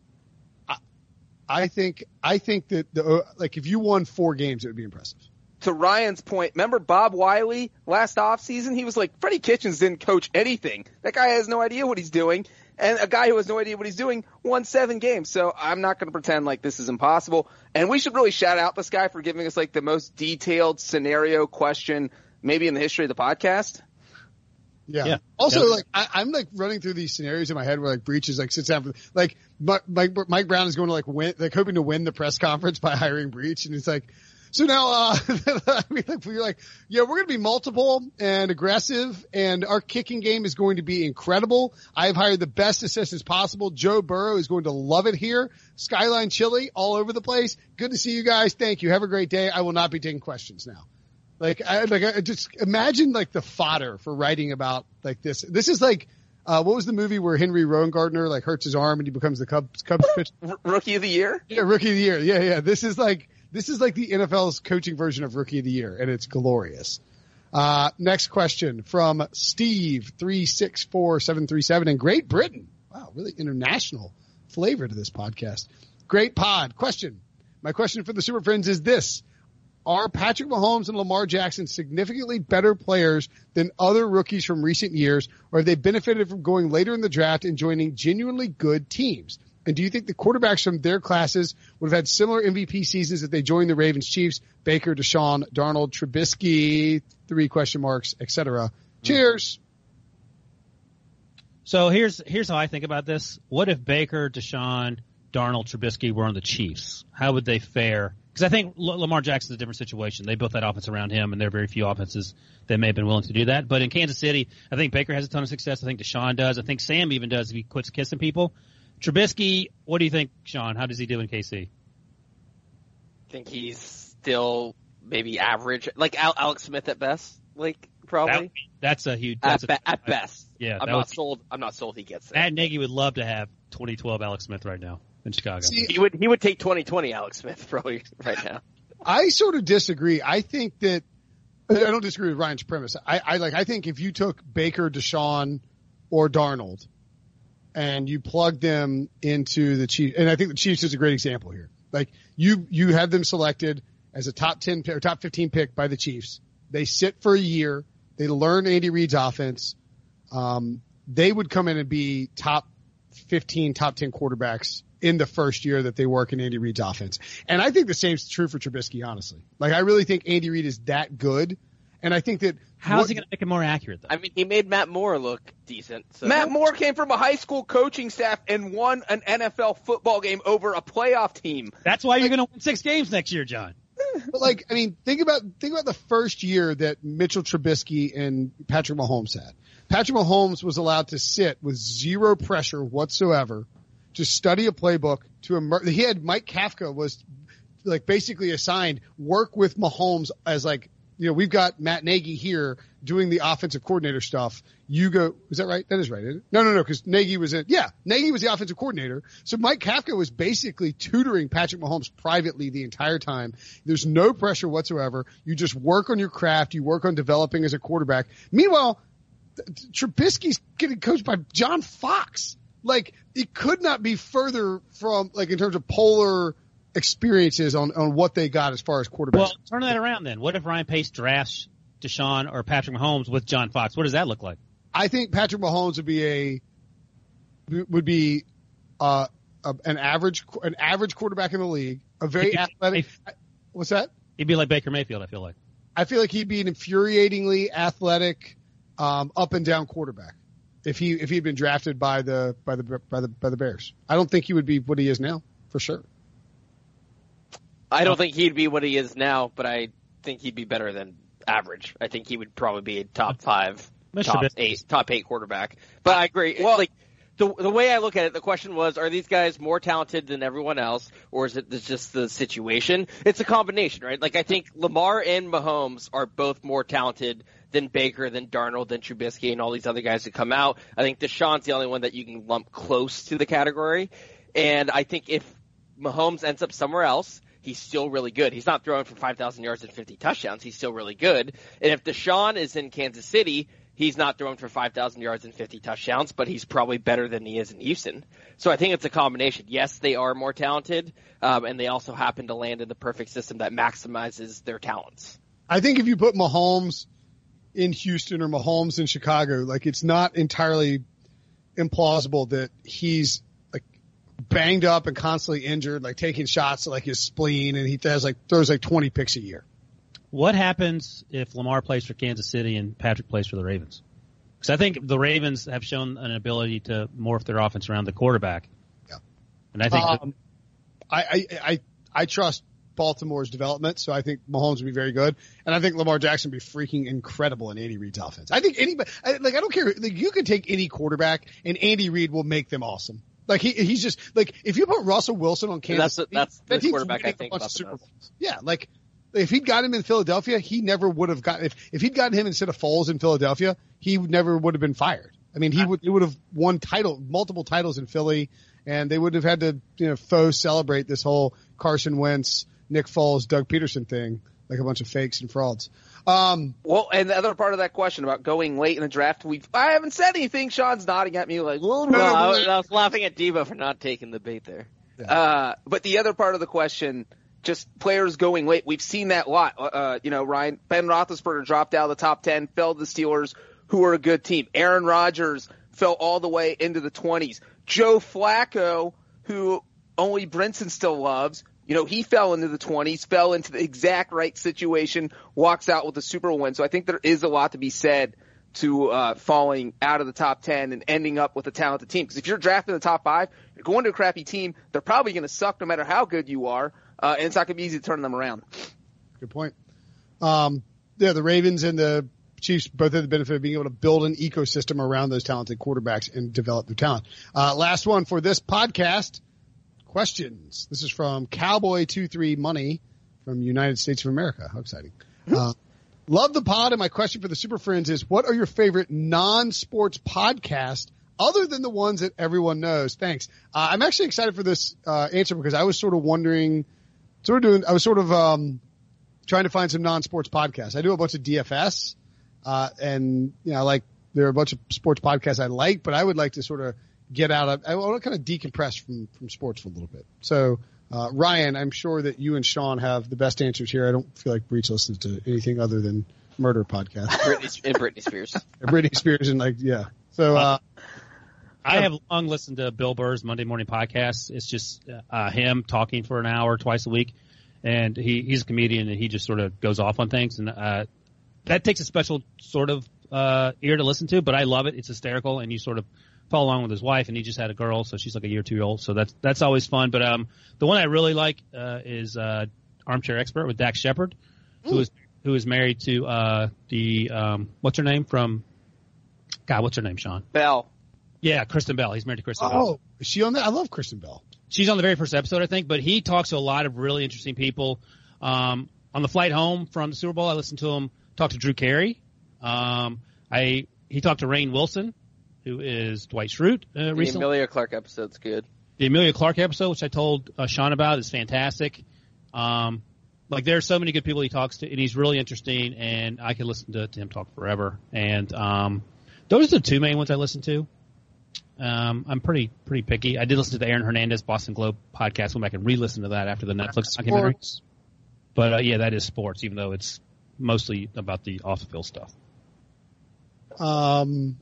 [SPEAKER 2] I think, I think that the, like, if you won four games, it would be impressive.
[SPEAKER 3] To Ryan's point, remember Bob Wiley last offseason? He was like, Freddie Kitchens didn't coach anything. That guy has no idea what he's doing. And a guy who has no idea what he's doing won seven games. So I'm not going to pretend like this is impossible. And we should really shout out this guy for giving us like the most detailed scenario question maybe in the history of the podcast.
[SPEAKER 2] Yeah.
[SPEAKER 4] Yeah.
[SPEAKER 2] Also,
[SPEAKER 4] Yeah.
[SPEAKER 2] like, I, I'm like running through these scenarios in my head where like Breach is like sits down for, like, Mike, Mike, Mike Brown is going to like win, like hoping to win the press conference by hiring Breach. And it's like, so now, uh, I mean, like, you're like, yeah, we're going to be multiple and aggressive and our kicking game is going to be incredible. I've hired the best assistants possible. Joe Burrow is going to love it here. Skyline Chili all over the place. Good to see you guys. Thank you. Have a great day. I will not be taking questions now. Like, I, like, I just imagine like the fodder for writing about like this. This is like, uh, what was the movie where Henry Rowan-Gardner like hurts his arm and he becomes the Cubs, Cubs pitcher?
[SPEAKER 3] R- rookie of the year?
[SPEAKER 2] Yeah, Rookie of the Year. Yeah, yeah. This is like, this is like the N F L's coaching version of Rookie of the Year, and it's glorious. Uh, next question from Steve three six four seven three seven in Great Britain. Wow, really international flavor to this podcast. Great pod. Question. My question for the Super Friends is this. Are Patrick Mahomes and Lamar Jackson significantly better players than other rookies from recent years, or have they benefited from going later in the draft and joining genuinely good teams? And do you think the quarterbacks from their classes would have had similar M V P seasons if they joined the Ravens, Chiefs, Baker, Deshaun, Darnold, Trubisky, three question marks, et cetera? Cheers.
[SPEAKER 4] So here's here's how I think about this. What if Baker, Deshaun, Darnold, Trubisky were on the Chiefs? How would they fare? Because I think L- Lamar Jackson's a different situation. They built that offense around him, and there are very few offenses that may have been willing to do that. But in Kansas City, I think Baker has a ton of success. I think Deshaun does. I think Sam even does if he quits kissing people. Trubisky, what do you think, Sean? How does he do in K C?
[SPEAKER 5] I think he's still maybe average, like Al- Alex Smith at best, like probably
[SPEAKER 4] That, that's a huge.
[SPEAKER 5] at,
[SPEAKER 4] That's
[SPEAKER 5] be-
[SPEAKER 4] a,
[SPEAKER 5] at best.
[SPEAKER 4] Yeah,
[SPEAKER 5] I'm
[SPEAKER 4] that
[SPEAKER 5] not
[SPEAKER 4] would-
[SPEAKER 5] sold. I'm not sold he gets there.
[SPEAKER 4] Matt Nagy would love to have twenty twelve Alex Smith right now in Chicago.
[SPEAKER 2] See,
[SPEAKER 5] He would he would take twenty twenty Alex Smith probably right now.
[SPEAKER 2] I sort of disagree. I think that I don't disagree with Ryan's premise. I, I like. I think if you took Baker, Deshaun, or Darnold, and you plug them into the Chiefs, and I think the Chiefs is a great example here. Like you, you have them selected as a top ten or top fifteen pick by the Chiefs. They sit for a year. They learn Andy Reid's offense. Um, they would come in and be top fifteen, top ten quarterbacks in the first year that they work in Andy Reid's offense. And I think the same is true for Trubisky, honestly. Like, I really think Andy Reid is that good. And I think that
[SPEAKER 4] How's
[SPEAKER 2] what,
[SPEAKER 4] he going to make it more accurate, though?
[SPEAKER 5] I mean, he made Matt Moore look decent. So.
[SPEAKER 3] Matt Moore came from a high school coaching staff and won an N F L football game over a playoff team.
[SPEAKER 4] That's why you're going to win six games next year, John.
[SPEAKER 2] but like, I mean, think about, think about the first year that Mitchell Trubisky and Patrick Mahomes had. Patrick Mahomes was allowed to sit with zero pressure whatsoever just study a playbook to emerge. He had Mike Kafka was like basically assigned work with Mahomes as like, you know, we've got Matt Nagy here doing the offensive coordinator stuff. You go, is that right? That is right, isn't it? No, no, no, because Nagy was in, yeah, Nagy was the offensive coordinator. So Mike Kafka was basically tutoring Patrick Mahomes privately the entire time. There's no pressure whatsoever. You just work on your craft. You work on developing as a quarterback. Meanwhile, Trubisky's getting coached by John Fox. Like, it could not be further from, like, in terms of polar experiences on, on what they got as far as quarterbacks.
[SPEAKER 4] Well, turn that around then. What if Ryan Pace drafts Deshaun or Patrick Mahomes with John Fox? What does that look like?
[SPEAKER 2] I think Patrick Mahomes would be a would be uh, a, an average an average quarterback in the league, a very athletic. What's that?
[SPEAKER 4] He'd be like Baker Mayfield, I feel like.
[SPEAKER 2] I feel like he'd be an infuriatingly athletic, um, up and down quarterback if he if he'd been drafted by the by the by the by the Bears. I don't think he would be what he is now, for sure.
[SPEAKER 5] I don't think he'd be what he is now, but I think he'd be better than average. I think he would probably be a top five,
[SPEAKER 4] Mister
[SPEAKER 5] top
[SPEAKER 4] Bitt.
[SPEAKER 5] eight, top eight quarterback. But I agree. Well, like the the way I look at it, the question was: are these guys more talented than everyone else, or is it just the situation? It's a combination, right? Like I think Lamar and Mahomes are both more talented than Baker, than Darnold, than Trubisky, and all these other guys that come out. I think Deshaun's the only one that you can lump close to the category. And I think if Mahomes ends up somewhere else, he's still really good. He's not throwing for five thousand yards and fifty touchdowns. He's still really good. And if Deshaun is in Kansas City, he's not throwing for five thousand yards and fifty touchdowns, but he's probably better than he is in Houston. So I think it's a combination. Yes, they are more talented, um, and they also happen to land in the perfect system that maximizes their talents.
[SPEAKER 2] I think if you put Mahomes in Houston or Mahomes in Chicago, like it's not entirely implausible that he's banged up and constantly injured, like taking shots to like his spleen, and he has like throws like twenty picks a year.
[SPEAKER 4] What happens if Lamar plays for Kansas City and Patrick plays for the Ravens? Because I think the Ravens have shown an ability to morph their offense around the quarterback.
[SPEAKER 2] Yeah,
[SPEAKER 4] and I think
[SPEAKER 2] um, I, I I I trust Baltimore's development, so I think Mahomes would be very good, and I think Lamar Jackson would be freaking incredible in Andy Reid's offense. I think anybody, like I don't care, like you can take any quarterback and Andy Reid will make them awesome. Like he, he's just like if you put Russell Wilson on Kansas,
[SPEAKER 5] that's that's
[SPEAKER 2] that
[SPEAKER 5] the quarterback I think about
[SPEAKER 2] Super Bowls. Yeah, like if he'd got him in Philadelphia, he never would have got. If if he'd gotten him instead of Foles in Philadelphia, he never would have been fired. I mean, he would he would have won title multiple titles in Philly, and they would have had to you know faux celebrate this whole Carson Wentz, Nick Foles, Doug Peterson thing like a bunch of fakes and frauds. Um,
[SPEAKER 3] well, and the other part of that question about going late in the draft, we I haven't said anything. Sean's nodding at me like, well,
[SPEAKER 5] no, no, I, was, I was laughing at Debo for not taking the bait there.
[SPEAKER 3] Yeah. Uh, but the other part of the question, just players going late, we've seen that a lot. Uh, you know, Ryan, Ben Roethlisberger dropped out of the top ten, fell to the Steelers, who are a good team. Aaron Rodgers fell all the way into the twenties. Joe Flacco, who only Brinson still loves, you know, he fell into the twenties, fell into the exact right situation, walks out with a Super Bowl win. So I think there is a lot to be said to uh, falling out of the top ten and ending up with a talented team. Because if you're drafted in the top five, you're going to a crappy team, they're probably going to suck no matter how good you are, uh, and it's not going to be easy to turn them around.
[SPEAKER 2] Good point. Um, yeah, the Ravens and the Chiefs both have the benefit of being able to build an ecosystem around those talented quarterbacks and develop their talent. Uh, last one for this podcast. Questions. This is from Cowboy two three Money from United States of America. How exciting. Uh, love the pod, and my question for the Super Friends is, what are your favorite non-sports podcasts other than the ones that everyone knows? Thanks. Uh, I'm actually excited for this uh, answer because I was sort of wondering, sort of doing, I was sort of um, trying to find some non-sports podcasts. I do a bunch of D F S, uh, and you know, like there are a bunch of sports podcasts I like, but I would like to sort of get out of, I want to kind of decompress from, from sports for a little bit. So, uh, Ryan, I'm sure that you and Sean have the best answers here. I don't feel like Breach listens to anything other than murder podcasts.
[SPEAKER 5] Britney, and Britney Spears.
[SPEAKER 2] and Britney Spears and like, yeah. So, uh,
[SPEAKER 4] I have long listened to Bill Burr's Monday morning podcast. It's just, uh, him talking for an hour twice a week. And he, he's a comedian and he just sort of goes off on things. And, uh, that takes a special sort of, uh, ear to listen to, but I love it. It's hysterical and you sort of follow along with his wife, and he just had a girl, so she's like a year or two old. So that's that's always fun. But um, the one I really like uh, is uh, Armchair Expert with Dax Shepard, who is who is married to uh, the um, what's her name from? God, what's her name, Sean?
[SPEAKER 5] Belle.
[SPEAKER 4] Yeah, Kristen Bell. He's married to Kristen
[SPEAKER 2] oh,
[SPEAKER 4] Bell.
[SPEAKER 2] Oh, is she on that? I love Kristen Bell.
[SPEAKER 4] She's on the very first episode, I think, but he talks to a lot of really interesting people. Um, on the flight home from the Super Bowl, I listened to him talk to Drew Carey. Um, I he talked to Rainn Wilson, who is Dwight Schrute uh,
[SPEAKER 5] The
[SPEAKER 4] recently.
[SPEAKER 5] Emilia Clarke episode's good.
[SPEAKER 4] The Emilia Clarke episode, which I told uh, Sean about, is fantastic. Um, like there are so many good people he talks to, and he's really interesting, and I could listen to, to him talk forever. And um, those are the two main ones I listen to. Um, I'm pretty pretty picky. I did listen to the Aaron Hernandez Boston Globe podcast. Went back and re-listened to that after the Netflix documentary. But uh, yeah, that is sports, even though it's mostly about the off the field stuff.
[SPEAKER 2] Um,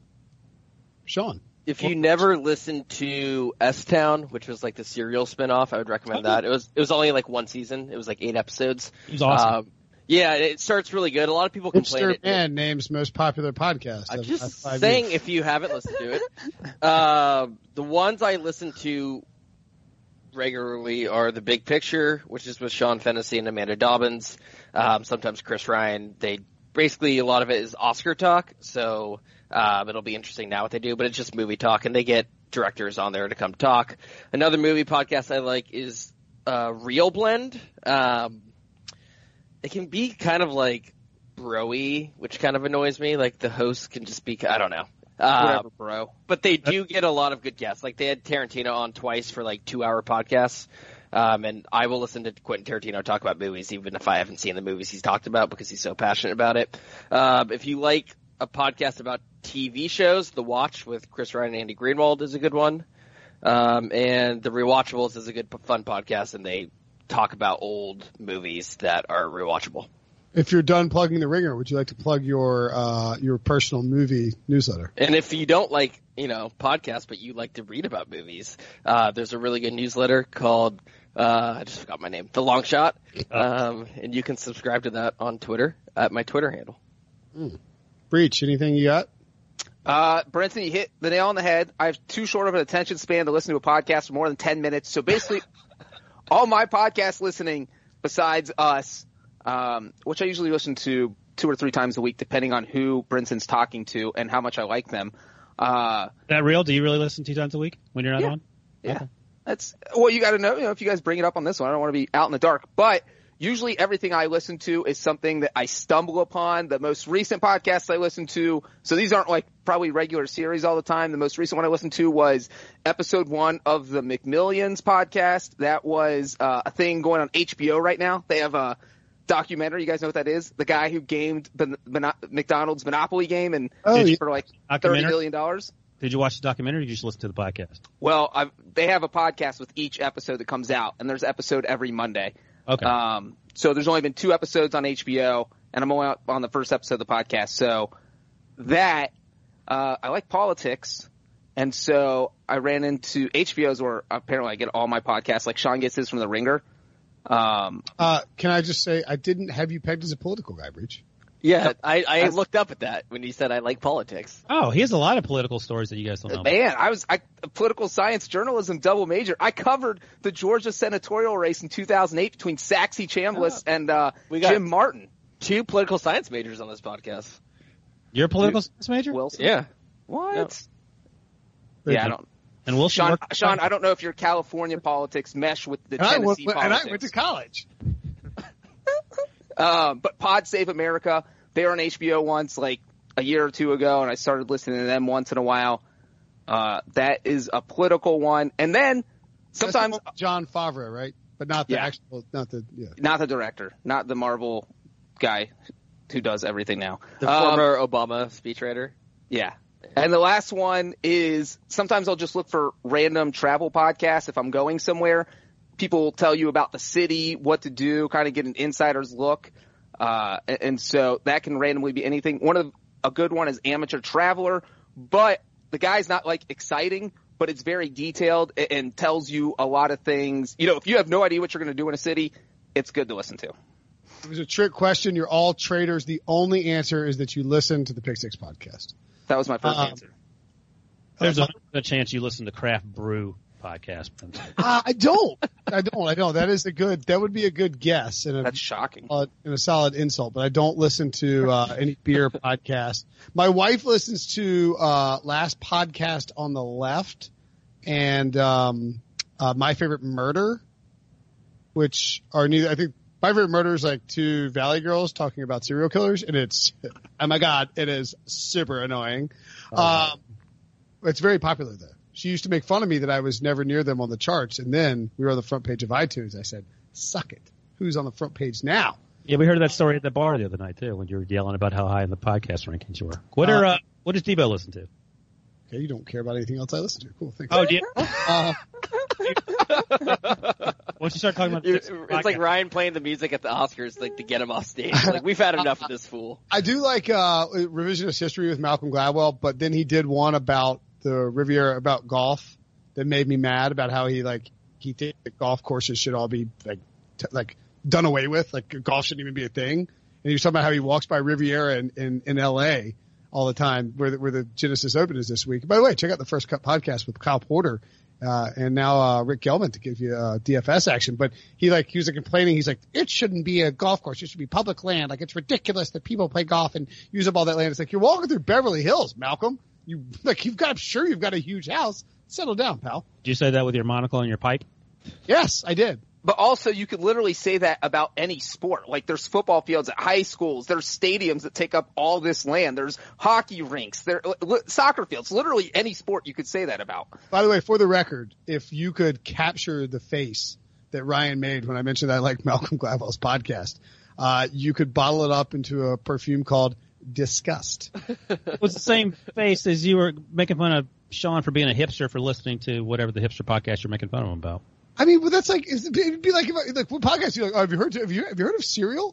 [SPEAKER 2] Sean.
[SPEAKER 5] If you never listened to S-Town, which was like the Serial spinoff, I would recommend that. It was it was only like one season. It was like eight episodes.
[SPEAKER 4] It was awesome.
[SPEAKER 5] Um, yeah, it starts really good. A lot of people complain.
[SPEAKER 2] Mister
[SPEAKER 5] It,
[SPEAKER 2] Man names most popular podcast.
[SPEAKER 5] I'm
[SPEAKER 2] of
[SPEAKER 5] just
[SPEAKER 2] last five
[SPEAKER 5] saying,
[SPEAKER 2] years.
[SPEAKER 5] if you haven't listened to it, uh, the ones I listen to regularly are The Big Picture, which is with Sean Fennessy and Amanda Dobbins. Um, sometimes Chris Ryan. They basically a lot of it is Oscar talk, so um, it'll be interesting now what they do. But it's just movie talk, and they get directors on there to come talk. Another movie podcast I like is uh, Real Blend. Um, it can be kind of like bro-y, which kind of annoys me. Like the host can just be, I don't know. Uh,
[SPEAKER 3] Whatever, bro.
[SPEAKER 5] But they do get a lot of good guests. Like they had Tarantino on twice for like two-hour podcasts. Um, and I will listen to Quentin Tarantino talk about movies, even if I haven't seen the movies he's talked about, because he's so passionate about it. Um, if you like a podcast about T V shows, The Watch with Chris Ryan and Andy Greenwald is a good one. Um, and The Rewatchables is a good, fun podcast, and they talk about old movies that are rewatchable.
[SPEAKER 2] If you're done plugging the Ringer, would you like to plug your uh, your personal movie newsletter?
[SPEAKER 5] And if you don't like, you know, podcasts, but you like to read about movies, uh, there's a really good newsletter called, uh, I just forgot my name, The Long Shot. Um, and you can subscribe to that on Twitter at my Twitter handle.
[SPEAKER 2] Mm. Breach, anything you got?
[SPEAKER 3] Uh, Brenton, you hit the nail on the head. I have too short of an attention span to listen to a podcast for more than ten minutes. So basically, all my podcast listening besides us, um, which I usually listen to two or three times a week, depending on who Brenton's talking to and how much I like them. Uh,
[SPEAKER 4] Is that real? Do you really listen two times a week when you're not
[SPEAKER 3] Yeah.
[SPEAKER 4] on?
[SPEAKER 3] yeah,
[SPEAKER 4] Okay.
[SPEAKER 3] that's well, you got to know. You know, if you guys bring it up on this one, I don't want to be out in the dark. But usually, everything I listen to is something that I stumble upon. The most recent podcasts I listen to, so these aren't like probably regular series all the time. The most recent one I listened to was episode one of the McMillions podcast. That was uh, a thing going on H B O right now. They have a documentary. You guys know what that is? The guy who gamed the Mon- McDonald's Monopoly game and
[SPEAKER 2] Oh,
[SPEAKER 3] did
[SPEAKER 2] yeah.
[SPEAKER 3] it for like thirty
[SPEAKER 4] Documentary?
[SPEAKER 3] million dollars.
[SPEAKER 4] Did you watch the documentary or did you just listen to the podcast?
[SPEAKER 3] Well, I've, they have a podcast with each episode that comes out, and there's episode every Monday.
[SPEAKER 4] Okay.
[SPEAKER 3] Um, so there's only been two episodes on H B O, and I'm only out on the first episode of the podcast. So that, uh, I like politics, and so I ran into H B O's where apparently I get all my podcasts, like Sean gets his from The Ringer. Um,
[SPEAKER 2] Uh, can I just say I didn't have you pegged as a political guy, Breach?
[SPEAKER 5] Yeah, I, I
[SPEAKER 3] That's-
[SPEAKER 5] looked up at that when you said I like politics.
[SPEAKER 4] Oh, he has a lot of political stories that you guys don't know.
[SPEAKER 3] Man, I was I, a political science journalism double major. I covered the Georgia senatorial race in two thousand eight between Saxy Chambliss and uh,
[SPEAKER 5] We got-
[SPEAKER 3] Jim Martin.
[SPEAKER 5] Two political science majors on this podcast.
[SPEAKER 4] You're a political science major?
[SPEAKER 3] Wilson.
[SPEAKER 5] Yeah.
[SPEAKER 3] What?
[SPEAKER 2] Very
[SPEAKER 3] Yeah, I
[SPEAKER 2] good.
[SPEAKER 3] don't.
[SPEAKER 4] and Wilson
[SPEAKER 3] Sean,
[SPEAKER 4] worked-
[SPEAKER 3] Sean, I don't know if your California politics mesh with the
[SPEAKER 2] And I,
[SPEAKER 3] Tennessee
[SPEAKER 2] went, and
[SPEAKER 3] politics.
[SPEAKER 2] I went to college.
[SPEAKER 3] Um, but Pod Save America, they were on H B O once, like a year or two ago, and I started listening to them once in a while. Uh, that is a political one. And then
[SPEAKER 2] That's the
[SPEAKER 3] sometimes,
[SPEAKER 2] one with John Favreau, right? But not the
[SPEAKER 3] Yeah.
[SPEAKER 2] actual, not the, yeah.
[SPEAKER 3] not the director, not the Marvel guy who does everything now.
[SPEAKER 5] The
[SPEAKER 3] Um,
[SPEAKER 5] former Obama speechwriter.
[SPEAKER 3] Yeah. And the last one is sometimes I'll just look for random travel podcasts if I'm going somewhere. People will tell you about the city, what to do, kind of get an insider's look. Uh, and, and so that can randomly be anything. One of a good one is Amateur Traveler, but the guy's not like exciting, but it's very detailed and, and tells you a lot of things. You know, if you have no idea what you're going to do in a city, it's good to listen to.
[SPEAKER 2] It was a trick question. You're all traders. The only answer is that you listen to the Pick Six podcast.
[SPEAKER 3] That was my first
[SPEAKER 2] Um,
[SPEAKER 3] answer.
[SPEAKER 4] There's a, a chance you listen to Craft Brew. podcast.
[SPEAKER 2] Uh, I don't. I don't. I don't. That is a good. That would be a good guess. And a,
[SPEAKER 3] That's shocking.
[SPEAKER 2] Uh, and a solid insult. But I don't listen to uh, any beer podcast. My wife listens to uh, Last Podcast on the Left and um, uh, My Favorite Murder, which are neither. I think My Favorite Murder is like two Valley girls talking about serial killers, and it's oh my god, it is super annoying. Oh, um, it's very popular though. She used to make fun of me that I was never near them on the charts, and then we were on the front page of iTunes. I said, "Suck it! Who's on the front page now?"
[SPEAKER 4] Yeah, we heard that story at the bar the other night too, when you were yelling about how high in the podcast rankings you were. What are uh, uh, what does Debo listen to?
[SPEAKER 2] Okay, you don't care about anything else I listen to. Cool, thanks.
[SPEAKER 4] Oh, do you?
[SPEAKER 2] Uh,
[SPEAKER 4] Once you start talking about
[SPEAKER 5] it's podcast. Like Ryan playing the music at the Oscars, like to get him off stage. Like we've had enough of this fool.
[SPEAKER 2] I do like uh revisionist history with Malcolm Gladwell, but then he did one about the Riviera about golf that made me mad about how he like he thinks that golf courses should all be like t- like done away with, like golf shouldn't even be a thing. And he was talking about how he walks by Riviera in in, in L A all the time, where the, where the Genesis Open is this week. By the way, check out the First Cut podcast with Kyle Porter. Uh, and now, uh, Rick Gelman to give you, uh, D F S action. But he like, he was like complaining. He's like, it shouldn't be a golf course. It should be public land. Like, it's ridiculous that people play golf and use up all that land. It's like, you're walking through Beverly Hills, Malcolm. You, like, you've got, I'm sure you've got a huge house. Settle down, pal.
[SPEAKER 4] Did you say that with your monocle and your pipe?
[SPEAKER 2] Yes, I did.
[SPEAKER 3] But also, you could literally say that about any sport. Like, there's football fields at high schools. There's stadiums that take up all this land. There's hockey rinks. There, li- soccer fields. Literally any sport you could say that about.
[SPEAKER 2] By the way, for the record, if you could capture the face that Ryan made when I mentioned I like Malcolm Gladwell's podcast, uh, you could bottle it up into a perfume called Disgust.
[SPEAKER 4] It was the same face as you were making fun of Sean for being a hipster for listening to whatever the hipster podcast you're making fun of him about.
[SPEAKER 2] I mean, well, that's like, it'd be like, if I, like, what podcast you like, oh, have you heard, have you, have you heard of Serial?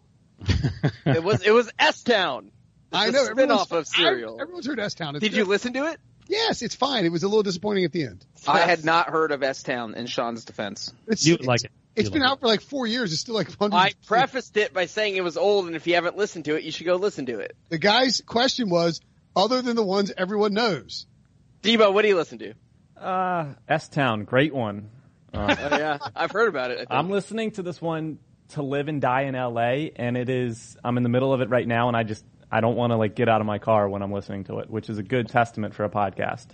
[SPEAKER 5] It was, it was S-Town.
[SPEAKER 2] I know.
[SPEAKER 5] Spin-off of Serial.
[SPEAKER 2] Everyone's heard S-Town.
[SPEAKER 5] Did
[SPEAKER 2] good.
[SPEAKER 5] you listen to it?
[SPEAKER 2] Yes, it's fine. It was a little disappointing at the end.
[SPEAKER 3] I had not heard of S-Town in Sean's defense.
[SPEAKER 2] It's,
[SPEAKER 4] you
[SPEAKER 2] it's,
[SPEAKER 4] like it.
[SPEAKER 2] It's
[SPEAKER 4] you
[SPEAKER 2] been
[SPEAKER 4] like
[SPEAKER 2] out
[SPEAKER 4] it.
[SPEAKER 2] for like four years. It's still like hundreds.
[SPEAKER 5] I prefaced it by saying it was old, and if you haven't listened to it, you should go listen to it.
[SPEAKER 2] The guy's question was, other than the ones everyone knows.
[SPEAKER 5] Debo, what do you listen to?
[SPEAKER 9] Uh, S-Town, great one. Uh,
[SPEAKER 5] Oh, yeah. I've heard about it, I think.
[SPEAKER 9] I'm listening to this one, To Live and Die in L A, and it is, I'm in the middle of it right now, and I just, I don't want to like get out of my car when I'm listening to it, which is a good testament for a podcast.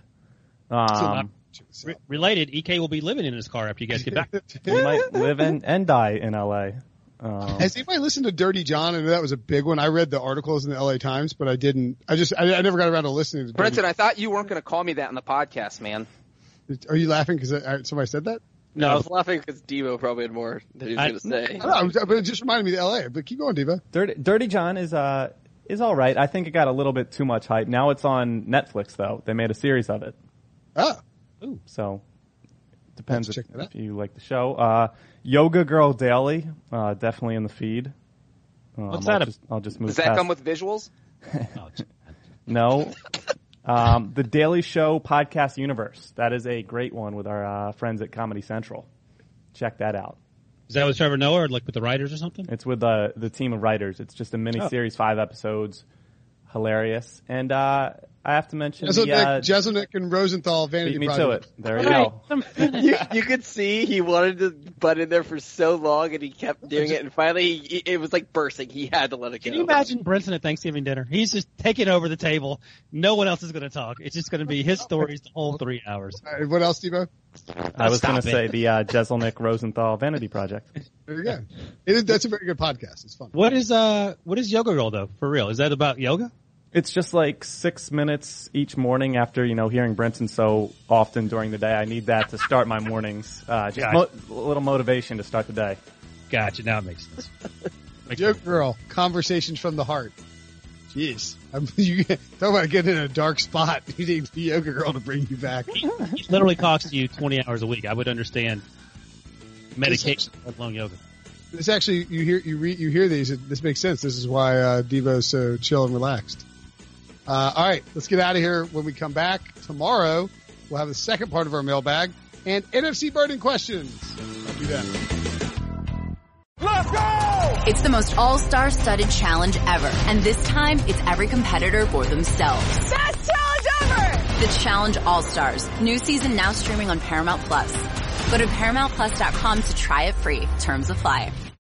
[SPEAKER 9] Um,
[SPEAKER 4] Re- related, E K will be living in his car after you guys get back.
[SPEAKER 9] we might live in, and die in L A. Um,
[SPEAKER 2] Has anybody listened to Dirty John? I know that was a big one. I read the articles in the L A Times, but I didn't, I just, I, I never got around to listening to Dirty.
[SPEAKER 3] Brenton, I thought you weren't going to call me that in the podcast, man.
[SPEAKER 2] Are you laughing because somebody said that?
[SPEAKER 5] No, I was laughing because Debo probably had more that he was
[SPEAKER 4] I-
[SPEAKER 5] going to say.
[SPEAKER 2] I don't know, but it just reminded me of L A. But keep going, Diva.
[SPEAKER 9] Dirty, Dirty John is uh is all right. I think it got a little bit too much hype. Now it's on Netflix though. They made a series of it,
[SPEAKER 2] Ah,
[SPEAKER 9] so depends
[SPEAKER 2] Let's
[SPEAKER 9] if,
[SPEAKER 2] check that out.
[SPEAKER 9] if you like the show. Uh, Yoga Girl Daily, uh, definitely in the feed. Um,
[SPEAKER 4] What's
[SPEAKER 9] I'll
[SPEAKER 4] that?
[SPEAKER 9] Just, I'll just move.
[SPEAKER 3] Does that
[SPEAKER 9] past.
[SPEAKER 3] come with visuals?
[SPEAKER 4] Oh, it's-
[SPEAKER 9] No. Um, the Daily Show Podcast Universe. That is a great one with our uh, friends at Comedy Central. Check that out.
[SPEAKER 4] Is that with Trevor Noah or like with the writers or something?
[SPEAKER 9] It's with the the team of writers. It's just a mini series, five episodes, hilarious. And uh, I have to mention the,
[SPEAKER 2] Jeselnik,
[SPEAKER 9] uh,
[SPEAKER 2] Jeselnik and Rosenthal Vanity
[SPEAKER 9] beat me to
[SPEAKER 2] Project.
[SPEAKER 9] it. There you go.
[SPEAKER 5] you, you could see he wanted to butt in there for so long, and he kept doing it, and finally he, it was like bursting. He had to let it go.
[SPEAKER 4] Can you imagine Brenton at Thanksgiving dinner? He's just taking over the table. No one else is going to talk. It's just going to be his stories the whole three hours.
[SPEAKER 2] All right, what else, Divo?
[SPEAKER 9] I was
[SPEAKER 4] Stop
[SPEAKER 9] going to
[SPEAKER 4] it.
[SPEAKER 9] say the uh, Jeselnik Rosenthal Vanity Project.
[SPEAKER 2] There you go. It is, that's a very good podcast. It's fun.
[SPEAKER 4] What is uh what is Yoga Girl though? For real? Is that about yoga?
[SPEAKER 9] It's just like six minutes each morning after, you know, hearing Brenton so often during the day. I need that to start my mornings. Uh, just mo- a little motivation to start the day.
[SPEAKER 4] Gotcha. Now it makes sense. Makes
[SPEAKER 2] Joke Girl, Conversations from the Heart. Jeez. I'm, you talk about getting in a dark spot. You need the Yoga Girl to bring you back.
[SPEAKER 4] It literally costs you twenty hours a week. I would understand medication, let alone yoga.
[SPEAKER 2] This actually, you hear, you read, you hear these. It, this makes sense. This is why, uh, Devo's so chill and relaxed. Uh, all right, let's get out of here. When we come back tomorrow, we'll have the second part of our mailbag and N F C burning questions. I'll do that.
[SPEAKER 8] Let's go!
[SPEAKER 10] It's the most all-star studded challenge ever. And this time, it's every competitor for themselves.
[SPEAKER 8] Best challenge ever!
[SPEAKER 10] The Challenge All-Stars. New season now streaming on Paramount Plus. Go to Paramount Plus dot com to try it free. Terms apply.